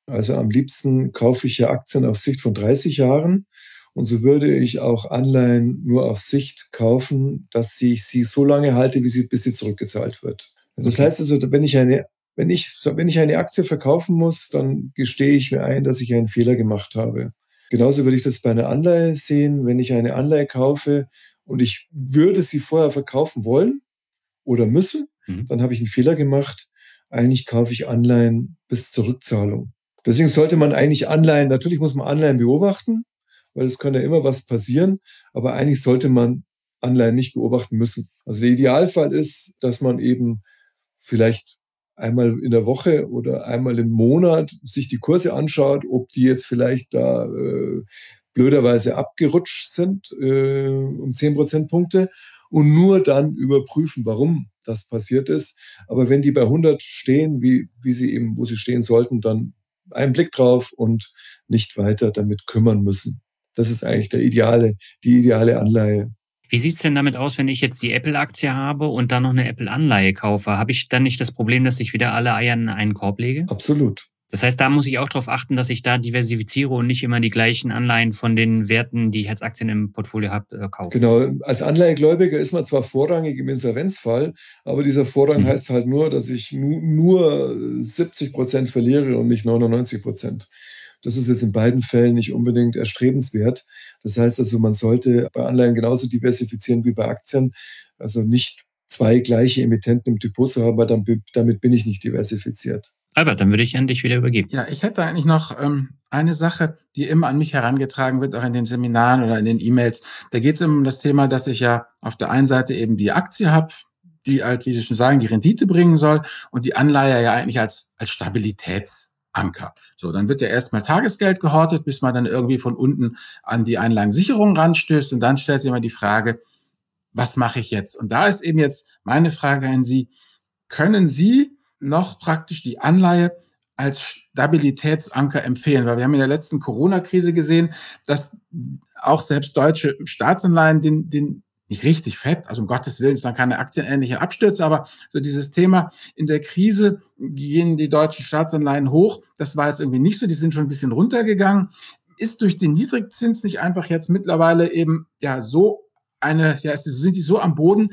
Also am liebsten kaufe ich ja Aktien auf Sicht von dreißig Jahren. Und so würde ich auch Anleihen nur auf Sicht kaufen, dass ich sie so lange halte, wie sie, bis sie zurückgezahlt wird. Das Okay. heißt also, wenn ich eine, wenn ich, wenn ich eine Aktie verkaufen muss, dann gestehe ich mir ein, dass ich einen Fehler gemacht habe. Genauso würde ich das bei einer Anleihe sehen. Wenn ich eine Anleihe kaufe und ich würde sie vorher verkaufen wollen oder müssen, Mhm. dann habe ich einen Fehler gemacht. Eigentlich kaufe ich Anleihen bis zur Rückzahlung. Deswegen sollte man eigentlich Anleihen, natürlich muss man Anleihen beobachten, weil es kann ja immer was passieren, aber eigentlich sollte man Anleihen nicht beobachten müssen. Also der Idealfall ist, dass man eben vielleicht einmal in der Woche oder einmal im Monat sich die Kurse anschaut, ob die jetzt vielleicht da äh, blöderweise abgerutscht sind äh, um zehn Prozentpunkte und nur dann überprüfen, warum das passiert ist. Aber wenn die bei hundert stehen, wie, wie sie eben, wo sie stehen sollten, dann einen Blick drauf und nicht weiter damit kümmern müssen. Das ist eigentlich der ideale, die ideale Anleihe. Wie sieht's denn damit aus, wenn ich jetzt die Apple-Aktie habe und dann noch eine Apple-Anleihe kaufe? Habe ich dann nicht das Problem, dass ich wieder alle Eier in einen Korb lege? Absolut. Das heißt, da muss ich auch darauf achten, dass ich da diversifiziere und nicht immer die gleichen Anleihen von den Werten, die ich als Aktien im Portfolio habe, äh, kaufe. Genau, als Anleihegläubiger ist man zwar vorrangig im Insolvenzfall, aber dieser Vorrang Mhm. heißt halt nur, dass ich nu- nur siebzig Prozent verliere und nicht neunundneunzig Prozent. Das ist jetzt in beiden Fällen nicht unbedingt erstrebenswert. Das heißt also, man sollte bei Anleihen genauso diversifizieren wie bei Aktien. Also nicht zwei gleiche Emittenten im Depot zu haben, weil dann, damit bin ich nicht diversifiziert. Albert, dann würde ich an dich wieder übergeben. Ja, ich hätte eigentlich noch ähm, eine Sache, die immer an mich herangetragen wird, auch in den Seminaren oder in den E-Mails. Da geht es immer um das Thema, dass ich ja auf der einen Seite eben die Aktie habe, die halt, wie Sie schon sagen, die Rendite bringen soll und die Anleihe ja eigentlich als, als Stabilitätsanker. So, dann wird ja erstmal Tagesgeld gehortet, bis man dann irgendwie von unten an die Einlagensicherung ranstößt und dann stellt sich immer die Frage, was mache ich jetzt? Und da ist eben jetzt meine Frage an Sie, können Sie noch praktisch die Anleihe als Stabilitätsanker empfehlen? Weil wir haben in der letzten Corona-Krise gesehen, dass auch selbst deutsche Staatsanleihen den, den nicht richtig fett, also um Gottes Willen, es waren keine aktienähnliche Abstürze, aber so dieses Thema, in der Krise gehen die deutschen Staatsanleihen hoch, das war jetzt irgendwie nicht so, die sind schon ein bisschen runtergegangen. Ist durch den Niedrigzins nicht einfach jetzt mittlerweile eben ja so eine, ja, sind die so am Boden,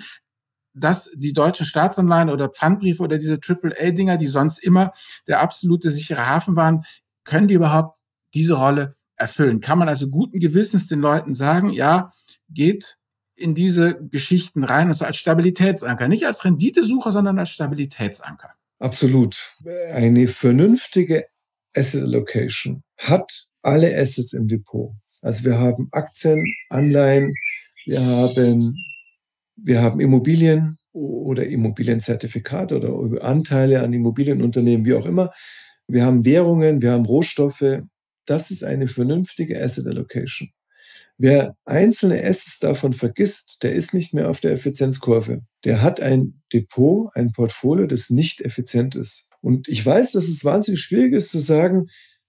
dass die deutschen Staatsanleihen oder Pfandbriefe oder diese Triple A Dinger, die sonst immer der absolute sichere Hafen waren, können die überhaupt diese Rolle erfüllen? Kann man also guten Gewissens den Leuten sagen, ja, geht in diese Geschichten rein, also als Stabilitätsanker, nicht als Renditesucher, sondern als Stabilitätsanker? Absolut. Eine vernünftige Asset Allocation hat alle Assets im Depot. Also wir haben Aktien, Anleihen, wir haben, wir haben Immobilien oder Immobilienzertifikate oder Anteile an Immobilienunternehmen, wie auch immer. Wir haben Währungen, wir haben Rohstoffe. Das ist eine vernünftige Asset Allocation. Wer einzelne Assets davon vergisst, der ist nicht mehr auf der Effizienzkurve. Der hat ein Depot, ein Portfolio, das nicht effizient ist. Und ich weiß, dass es wahnsinnig schwierig ist zu sagen,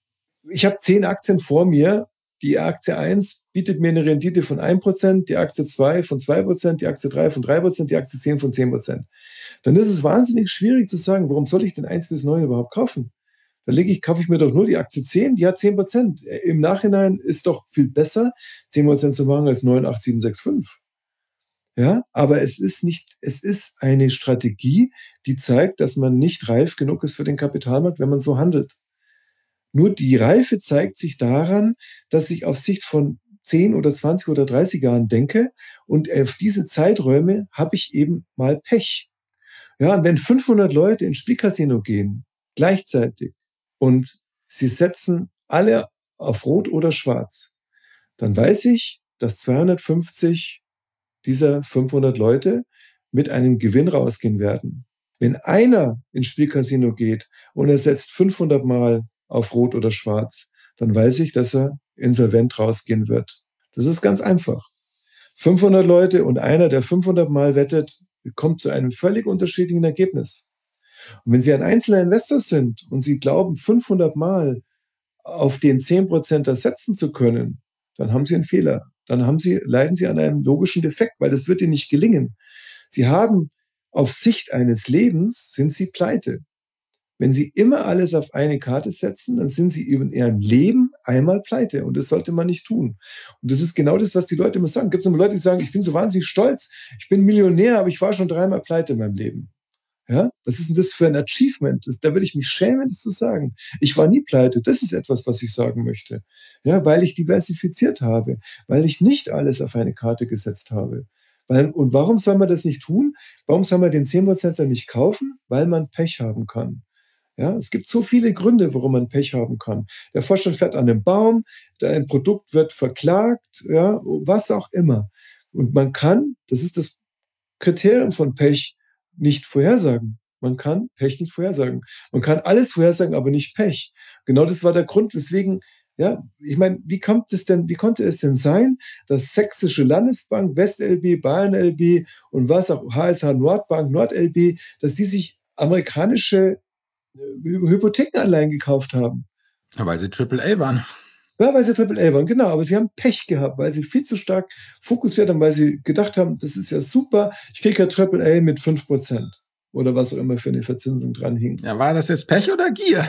ich habe zehn Aktien vor mir, die Aktie eins bietet mir eine Rendite von ein Prozent, die Aktie zwei von zwei Prozent, die Aktie drei von drei Prozent, die Aktie zehn von zehn Prozent. Dann ist es wahnsinnig schwierig zu sagen, warum soll ich denn eins bis neun überhaupt kaufen? Da lege ich, kaufe ich mir doch nur die Aktie zehn, die hat zehn Prozent. Im Nachhinein ist doch viel besser, zehn Prozent zu machen als neun, acht, sieben, sechs, fünf. Ja, aber es ist nicht, es ist eine Strategie, die zeigt, dass man nicht reif genug ist für den Kapitalmarkt, wenn man so handelt. Nur die Reife zeigt sich daran, dass ich auf Sicht von zehn oder zwanzig oder dreißig Jahren denke und auf diese Zeiträume habe ich eben mal Pech. Ja, und wenn fünfhundert Leute ins Spielcasino gehen, gleichzeitig, und sie setzen alle auf Rot oder Schwarz, dann weiß ich, dass zweihundertfünfzig dieser fünfhundert Leute mit einem Gewinn rausgehen werden. Wenn einer ins Spielcasino geht und er setzt fünfhundert Mal auf Rot oder Schwarz, dann weiß ich, dass er insolvent rausgehen wird. Das ist ganz einfach. fünfhundert Leute und einer, der fünfhundert Mal wettet, kommt zu einem völlig unterschiedlichen Ergebnis. Und wenn Sie ein einzelner Investor sind und Sie glauben, fünfhundert Mal auf den zehn Prozent setzen zu können, dann haben Sie einen Fehler. Dann haben Sie, leiden Sie an einem logischen Defekt, weil das wird Ihnen nicht gelingen. Sie haben auf Sicht eines Lebens, sind Sie pleite. Wenn Sie immer alles auf eine Karte setzen, dann sind Sie in Ihrem Leben einmal pleite und das sollte man nicht tun. Und das ist genau das, was die Leute immer sagen. Gibt es immer Leute, die sagen, ich bin so wahnsinnig stolz, ich bin Millionär, aber ich war schon dreimal pleite in meinem Leben. Ja, was ist denn das für ein Achievement? Das, da würde ich mich schämen, das zu sagen. Ich war nie pleite. Das ist etwas, was ich sagen möchte. Ja, weil ich diversifiziert habe, weil ich nicht alles auf eine Karte gesetzt habe. Weil, und warum soll man das nicht tun? Warum soll man den zehn Prozent nicht kaufen? Weil man Pech haben kann. Ja, es gibt so viele Gründe, warum man Pech haben kann. Der Vorstand fährt an einem Baum, ein Produkt wird verklagt, ja, was auch immer. Und man kann, das ist das Kriterium von Pech, nicht vorhersagen. Man kann Pech nicht vorhersagen. Man kann alles vorhersagen, aber nicht Pech. Genau das war der Grund, weswegen, ja, ich meine, wie kommt es denn, wie konnte es denn sein, dass Sächsische Landesbank, WestLB, Bayern L B und was auch H S H Nordbank, NordLB, dass die sich amerikanische äh, Hypothekenanleihen gekauft haben? Ja, weil sie Triple A waren. Ja, weil sie Triple A waren, genau. Aber sie haben Pech gehabt, weil sie viel zu stark fokussiert haben, weil sie gedacht haben, das ist ja super, ich kriege ja Triple A mit fünf Prozent oder was auch immer für eine Verzinsung dran hing. Ja, war das jetzt Pech oder Gier?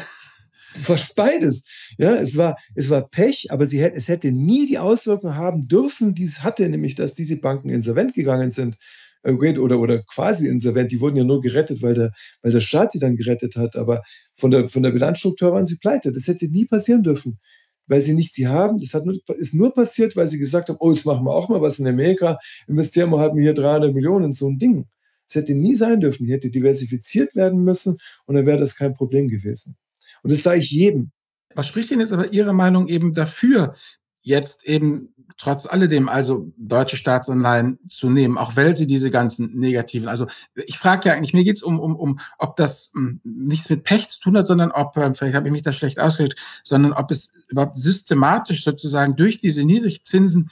Beides. Ja, es war, es war Pech, aber sie hätte, es hätte nie die Auswirkungen haben dürfen, die es hatte, nämlich, dass diese Banken insolvent gegangen sind. Oder, oder quasi insolvent. Die wurden ja nur gerettet, weil der, weil der Staat sie dann gerettet hat. Aber von der, von der Bilanzstruktur waren sie pleite. Das hätte nie passieren dürfen, weil sie nicht sie haben. Das hat nur, ist nur passiert, weil sie gesagt haben, oh, jetzt machen wir auch mal was in Amerika, investieren wir halt hier dreihundert Millionen in so ein Ding. Das hätte nie sein dürfen. Die hätte diversifiziert werden müssen und dann wäre das kein Problem gewesen. Und das sage ich jedem. Was spricht denn jetzt aber Ihrer Meinung eben dafür, jetzt eben trotz alledem also deutsche Staatsanleihen zu nehmen, auch weil sie diese ganzen negativen, also ich frage ja eigentlich, mir geht es um, um, um, ob das mh, nichts mit Pech zu tun hat, sondern ob, äh, vielleicht habe ich mich da schlecht ausgedrückt, sondern ob es überhaupt systematisch sozusagen durch diese Niedrigzinsen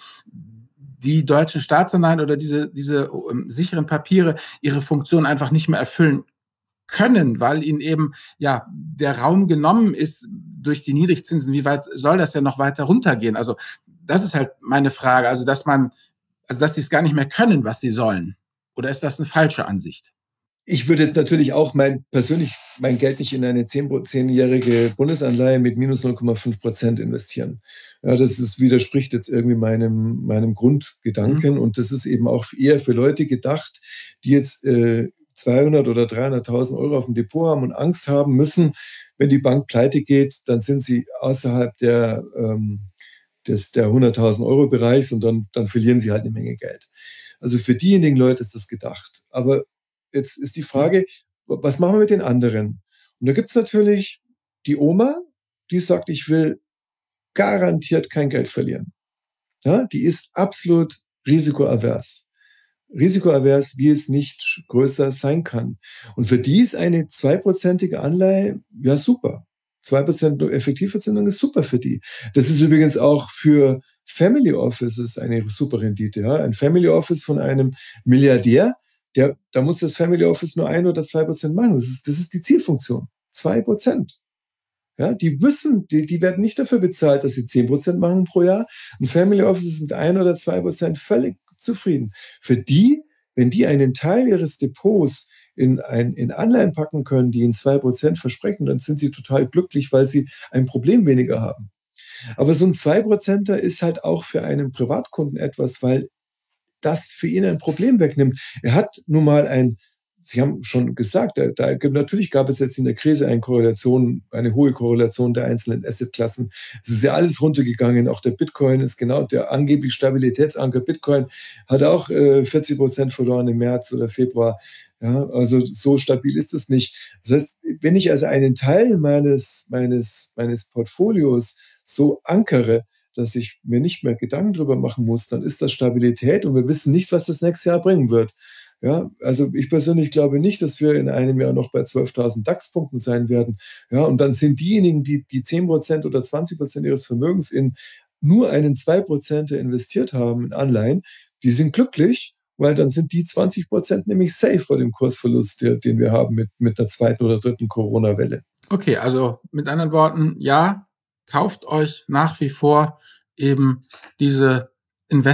die deutschen Staatsanleihen oder diese, diese um, sicheren Papiere ihre Funktion einfach nicht mehr erfüllen können, weil ihnen eben ja der Raum genommen ist durch die Niedrigzinsen. Wie weit soll das denn noch weiter runtergehen? Also das ist halt meine Frage. Also dass man, also dass die es gar nicht mehr können, was sie sollen. Oder ist das eine falsche Ansicht? Ich würde jetzt natürlich auch mein persönlich mein Geld nicht in eine zehnjährige Bundesanleihe mit minus null Komma fünf Prozent investieren. Ja, das ist, widerspricht jetzt irgendwie meinem, meinem Grundgedanken. Mhm. Und das ist eben auch eher für Leute gedacht, die jetzt äh, zweihundert oder dreihunderttausend Euro auf dem Depot haben und Angst haben müssen, wenn die Bank pleite geht, dann sind sie außerhalb der, ähm, des, der hunderttausend Euro Bereichs und dann, dann verlieren sie halt eine Menge Geld. Also für diejenigen Leute ist das gedacht. Aber jetzt ist die Frage, was machen wir mit den anderen? Und da gibt es natürlich die Oma, die sagt, ich will garantiert kein Geld verlieren. Ja, die ist absolut risikoavers. risikoavers, wie es nicht größer sein kann. Und für die ist eine zweiprozentige Anleihe ja super. zwei Prozent Effektivverzinsung ist super für die. Das ist übrigens auch für Family Offices eine super Rendite. Ja? Ein Family Office von einem Milliardär, der, da muss das Family Office nur ein oder zwei Prozent machen. Das ist, das ist die Zielfunktion. zwei Prozent. Ja, die müssen, die, die werden nicht dafür bezahlt, dass sie zehn Prozent machen pro Jahr. Ein Family Office ist mit ein oder zwei Prozent völlig zufrieden. Für die, wenn die einen Teil ihres Depots in, ein, in Anleihen packen können, die ihnen zwei Prozent versprechen, dann sind sie total glücklich, weil sie ein Problem weniger haben. Aber so ein zwei Prozenter ist halt auch für einen Privatkunden etwas, weil das für ihn ein Problem wegnimmt. Er hat nun mal ein, Sie haben schon gesagt, da, da, natürlich gab es jetzt in der Krise eine Korrelation, eine hohe Korrelation der einzelnen Assetklassen. Es ist ja alles runtergegangen. Auch der Bitcoin ist genau, der angeblich Stabilitätsanker Bitcoin hat auch äh, vierzig Prozent verloren im März oder Februar. Ja, also so stabil ist es nicht. Das heißt, wenn ich also einen Teil meines, meines, meines Portfolios so ankere, dass ich mir nicht mehr Gedanken darüber machen muss, dann ist das Stabilität und wir wissen nicht, was das nächste Jahr bringen wird. Ja, also ich persönlich glaube nicht, dass wir in einem Jahr noch bei zwölftausend DAX-Punkten sein werden. Ja, und dann sind diejenigen, die die zehn Prozent oder zwanzig Prozent ihres Vermögens in nur einen zwei Prozent investiert haben in Anleihen, die sind glücklich, weil dann sind die zwanzig Prozent nämlich safe vor dem Kursverlust, den wir haben mit, mit der zweiten oder dritten Corona-Welle. Okay, also mit anderen Worten, ja, kauft euch nach wie vor eben diese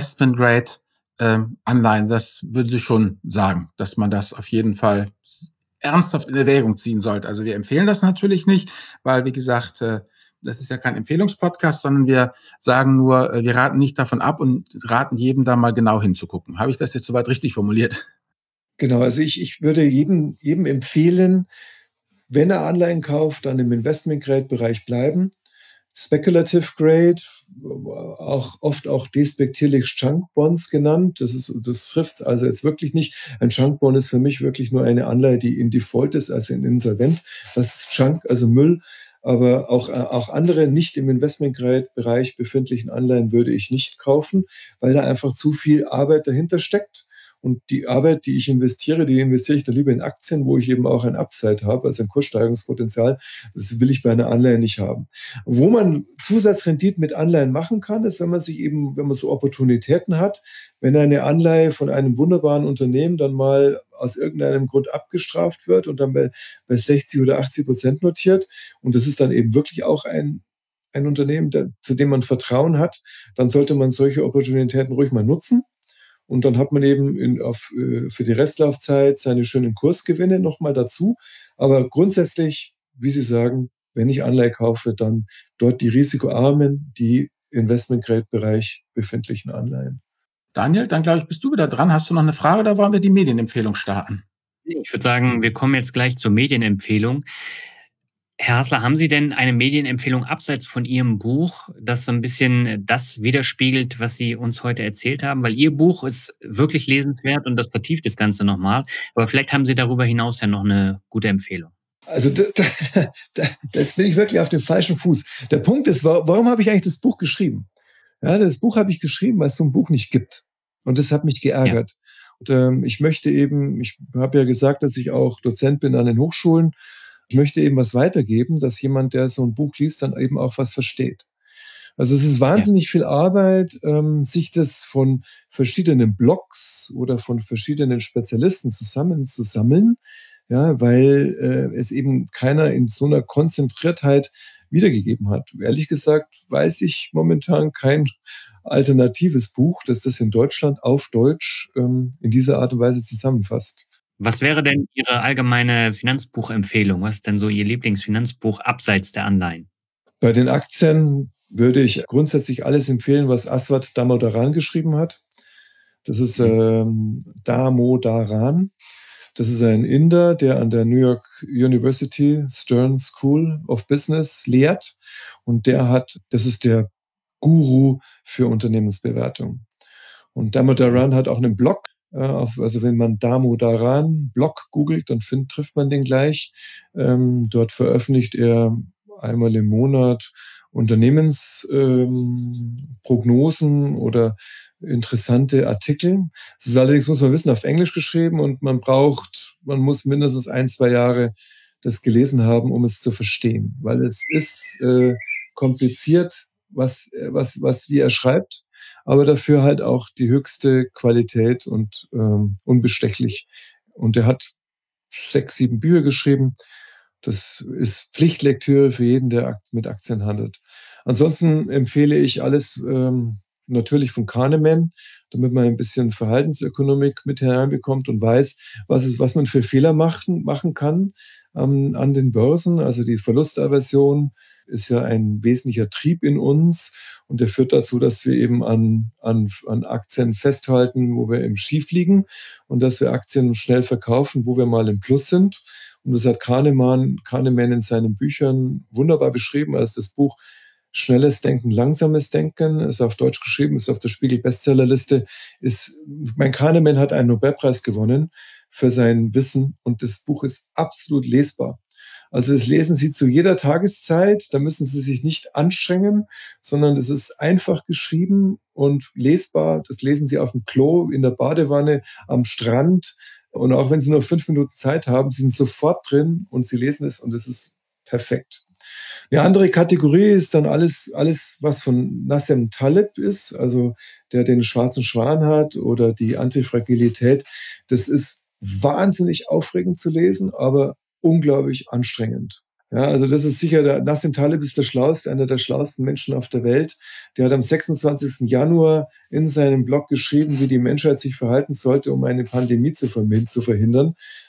Investment-Grade Ähm, Anleihen, das würden Sie schon sagen, dass man das auf jeden Fall ernsthaft in Erwägung ziehen sollte. Also wir empfehlen das natürlich nicht, weil, wie gesagt, äh, das ist ja kein Empfehlungspodcast, sondern wir sagen nur, äh, wir raten nicht davon ab und raten jedem da mal genau hinzugucken. Habe ich das jetzt soweit richtig formuliert? Genau, also ich, ich würde jedem, jedem empfehlen, wenn er Anleihen kauft, dann im Investment-Grade-Bereich bleiben. Speculative Grade, auch oft auch despektierlich Junk Bonds genannt. Das ist, das trifft es also jetzt wirklich nicht. Ein Junk Bond ist für mich wirklich nur eine Anleihe, die in Default ist, also in Insolvent. Das ist Junk, also Müll. Aber auch, auch andere nicht im Investment-Grade-Bereich befindlichen Anleihen würde ich nicht kaufen, weil da einfach zu viel Arbeit dahinter steckt. Und die Arbeit, die ich investiere, die investiere ich dann lieber in Aktien, wo ich eben auch ein Upside habe, also ein Kurssteigerungspotenzial. Das will ich bei einer Anleihe nicht haben. Wo man Zusatzrenditen mit Anleihen machen kann, ist, wenn man sich eben, wenn man so Opportunitäten hat, wenn eine Anleihe von einem wunderbaren Unternehmen dann mal aus irgendeinem Grund abgestraft wird und dann bei, bei sechzig oder achtzig Prozent notiert, und das ist dann eben wirklich auch ein, ein Unternehmen, der, zu dem man Vertrauen hat, dann sollte man solche Opportunitäten ruhig mal nutzen. Und dann hat man eben in, auf, äh, für die Restlaufzeit seine schönen Kursgewinne nochmal dazu. Aber grundsätzlich, wie Sie sagen, wenn ich Anleihe kaufe, dann dort die risikoarmen, die Investment-Grade-Bereich befindlichen Anleihen. Daniel, dann glaube ich, bist du wieder dran. Hast du noch eine Frage oder wollen wir die Medienempfehlung starten? Ich würde sagen, wir kommen jetzt gleich zur Medienempfehlung. Herr Hasler, haben Sie denn eine Medienempfehlung abseits von Ihrem Buch, das so ein bisschen das widerspiegelt, was Sie uns heute erzählt haben? Weil Ihr Buch ist wirklich lesenswert und das vertieft das Ganze nochmal. Aber vielleicht haben Sie darüber hinaus ja noch eine gute Empfehlung. Also da, da, da, jetzt bin ich wirklich auf dem falschen Fuß. Der Punkt ist, warum habe ich eigentlich das Buch geschrieben? Ja, das Buch habe ich geschrieben, weil es so ein Buch nicht gibt. Und das hat mich geärgert. Ja. Und, ähm, ich möchte eben, ich habe ja gesagt, dass ich auch Dozent bin an den Hochschulen. Ich möchte eben was weitergeben, dass jemand, der so ein Buch liest, dann eben auch was versteht. Also es ist wahnsinnig ja. viel Arbeit, ähm, sich das von verschiedenen Blogs oder von verschiedenen Spezialisten zusammenzusammeln, ja, weil äh, es eben keiner in so einer Konzentriertheit wiedergegeben hat. Ehrlich gesagt weiß ich momentan kein alternatives Buch, das das in Deutschland auf Deutsch ähm, in dieser Art und Weise zusammenfasst. Was wäre denn Ihre allgemeine Finanzbuchempfehlung? Was ist denn so Ihr Lieblingsfinanzbuch abseits der Anleihen? Bei den Aktien würde ich grundsätzlich alles empfehlen, was Aswad Damodaran geschrieben hat. Das ist ähm, Damodaran. Das ist ein Inder, der an der New York University Stern School of Business lehrt. Und der hat, das ist der Guru für Unternehmensbewertung. Und Damodaran hat auch einen Blog. Also wenn man Damodaran Blog googelt, dann find, trifft man den gleich. Ähm, dort veröffentlicht er einmal im Monat Unternehmensprognosen ähm, oder interessante Artikel. Das ist allerdings, muss man wissen, auf Englisch geschrieben und man braucht, man muss mindestens ein, zwei Jahre das gelesen haben, um es zu verstehen, weil es ist äh, kompliziert, was, was, was wie er schreibt, aber dafür halt auch die höchste Qualität und ähm, unbestechlich. Und er hat sechs, sieben Bücher geschrieben. Das ist Pflichtlektüre für jeden, der mit Aktien handelt. Ansonsten empfehle ich alles ähm, natürlich von Kahneman, damit man ein bisschen Verhaltensökonomik mit hereinbekommt und weiß, was, ist, was man für Fehler machen, machen kann ähm, an den Börsen. Also die Verlustaversion ist ja ein wesentlicher Trieb in uns und der führt dazu, dass wir eben an, an, an Aktien festhalten, wo wir im Schief liegen und dass wir Aktien schnell verkaufen, wo wir mal im Plus sind. Und das hat Kahneman, Kahneman in seinen Büchern wunderbar beschrieben als das Buch Schnelles Denken, langsames Denken, ist auf Deutsch geschrieben, ist auf der Spiegel-Bestsellerliste. Ist, mein Kahneman hat einen Nobelpreis gewonnen für sein Wissen und das Buch ist absolut lesbar. Also das lesen Sie zu jeder Tageszeit, da müssen Sie sich nicht anstrengen, sondern das ist einfach geschrieben und lesbar. Das lesen Sie auf dem Klo, in der Badewanne, am Strand. Und auch wenn Sie nur fünf Minuten Zeit haben, Sie sind sofort drin und Sie lesen es und es ist perfekt. Eine andere Kategorie ist dann alles, alles, was von Nassim Taleb ist, also der den schwarzen Schwan hat oder die Antifragilität. Das ist wahnsinnig aufregend zu lesen, aber unglaublich anstrengend. Ja, also das ist sicher, der Nassim Taleb ist der schlauste, einer der schlauesten Menschen auf der Welt. Der hat am sechsundzwanzigsten Januar in seinem Blog geschrieben, wie die Menschheit sich verhalten sollte, um eine Pandemie zu verhindern.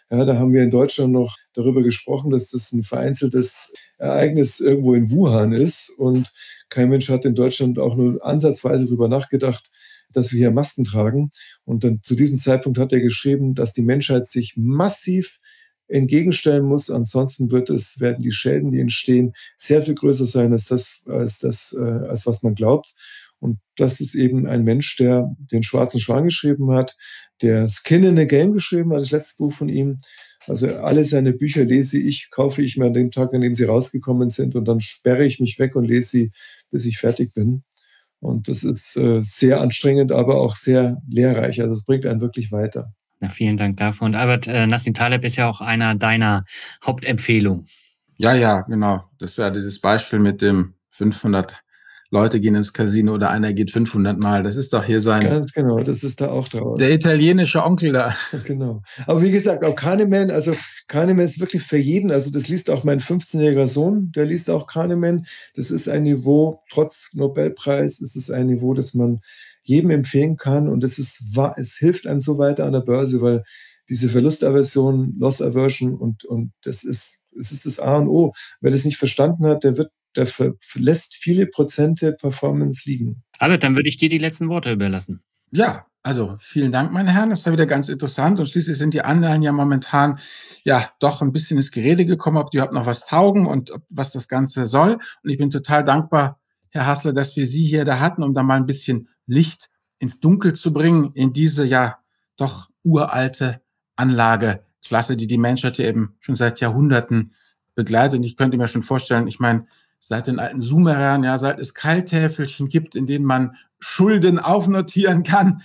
Ja, da haben wir in Deutschland noch darüber gesprochen, dass das ein vereinzeltes Ereignis irgendwo in Wuhan ist. Und kein Mensch hat in Deutschland auch nur ansatzweise darüber nachgedacht, dass wir hier Masken tragen. Und dann zu diesem Zeitpunkt hat er geschrieben, dass die Menschheit sich massiv entgegenstellen muss. Ansonsten wird es, werden die Schäden, die entstehen, sehr viel größer sein als das, als das, äh, als was man glaubt. Und das ist eben ein Mensch, der den Schwarzen Schwan geschrieben hat, der Skin in the Game geschrieben hat, das letzte Buch von ihm. Also alle seine Bücher lese ich, kaufe ich mir an dem Tag, an dem sie rausgekommen sind, und dann sperre ich mich weg und lese sie, bis ich fertig bin. Und das ist äh, sehr anstrengend, aber auch sehr lehrreich. Also es bringt einen wirklich weiter. Na, vielen Dank dafür. Und Albert, äh, Nassim Taleb ist ja auch einer deiner Hauptempfehlungen. Ja, ja, genau. Das wäre dieses Beispiel mit dem fünfhundert Leute gehen ins Casino oder einer geht fünfhundert Mal. Das ist doch hier sein... Ganz genau, das ist da auch drauf. Der italienische Onkel da. Genau. Aber wie gesagt, auch Kahneman, also Kahneman ist wirklich für jeden, also das liest auch mein fünfzehnjähriger Sohn, der liest auch Kahneman. Das ist ein Niveau, trotz Nobelpreis, ist es ein Niveau, das man jedem empfehlen kann, und es ist, es hilft einem so weiter an der Börse, weil diese Verlustaversion, Loss Aversion, und, und das ist, es ist das A und O. Wer das nicht verstanden hat, der wird der lässt viele Prozente Performance liegen. Albert, dann würde ich dir die letzten Worte überlassen. Ja, also vielen Dank, meine Herren. Das war wieder ganz interessant. Und schließlich sind die Anleihen ja momentan ja doch ein bisschen ins Gerede gekommen, ob die überhaupt noch was taugen und ob, was das Ganze soll. Und ich bin total dankbar, Herr Hassler, dass wir Sie hier da hatten, um da mal ein bisschen Licht ins Dunkel zu bringen, in diese ja doch uralte Anlageklasse, die die Menschheit ja eben schon seit Jahrhunderten begleitet. Und ich könnte mir schon vorstellen, ich meine, seit den alten Sumerern, ja, seit es Keiltäfelchen gibt, in denen man Schulden aufnotieren kann,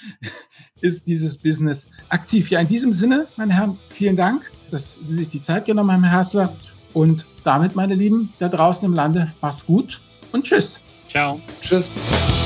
ist dieses Business aktiv. Ja, in diesem Sinne, meine Herren, vielen Dank, dass Sie sich die Zeit genommen haben, Herr Hassler. Und damit, meine Lieben, da draußen im Lande, macht's gut und tschüss. Ciao. Tschüss.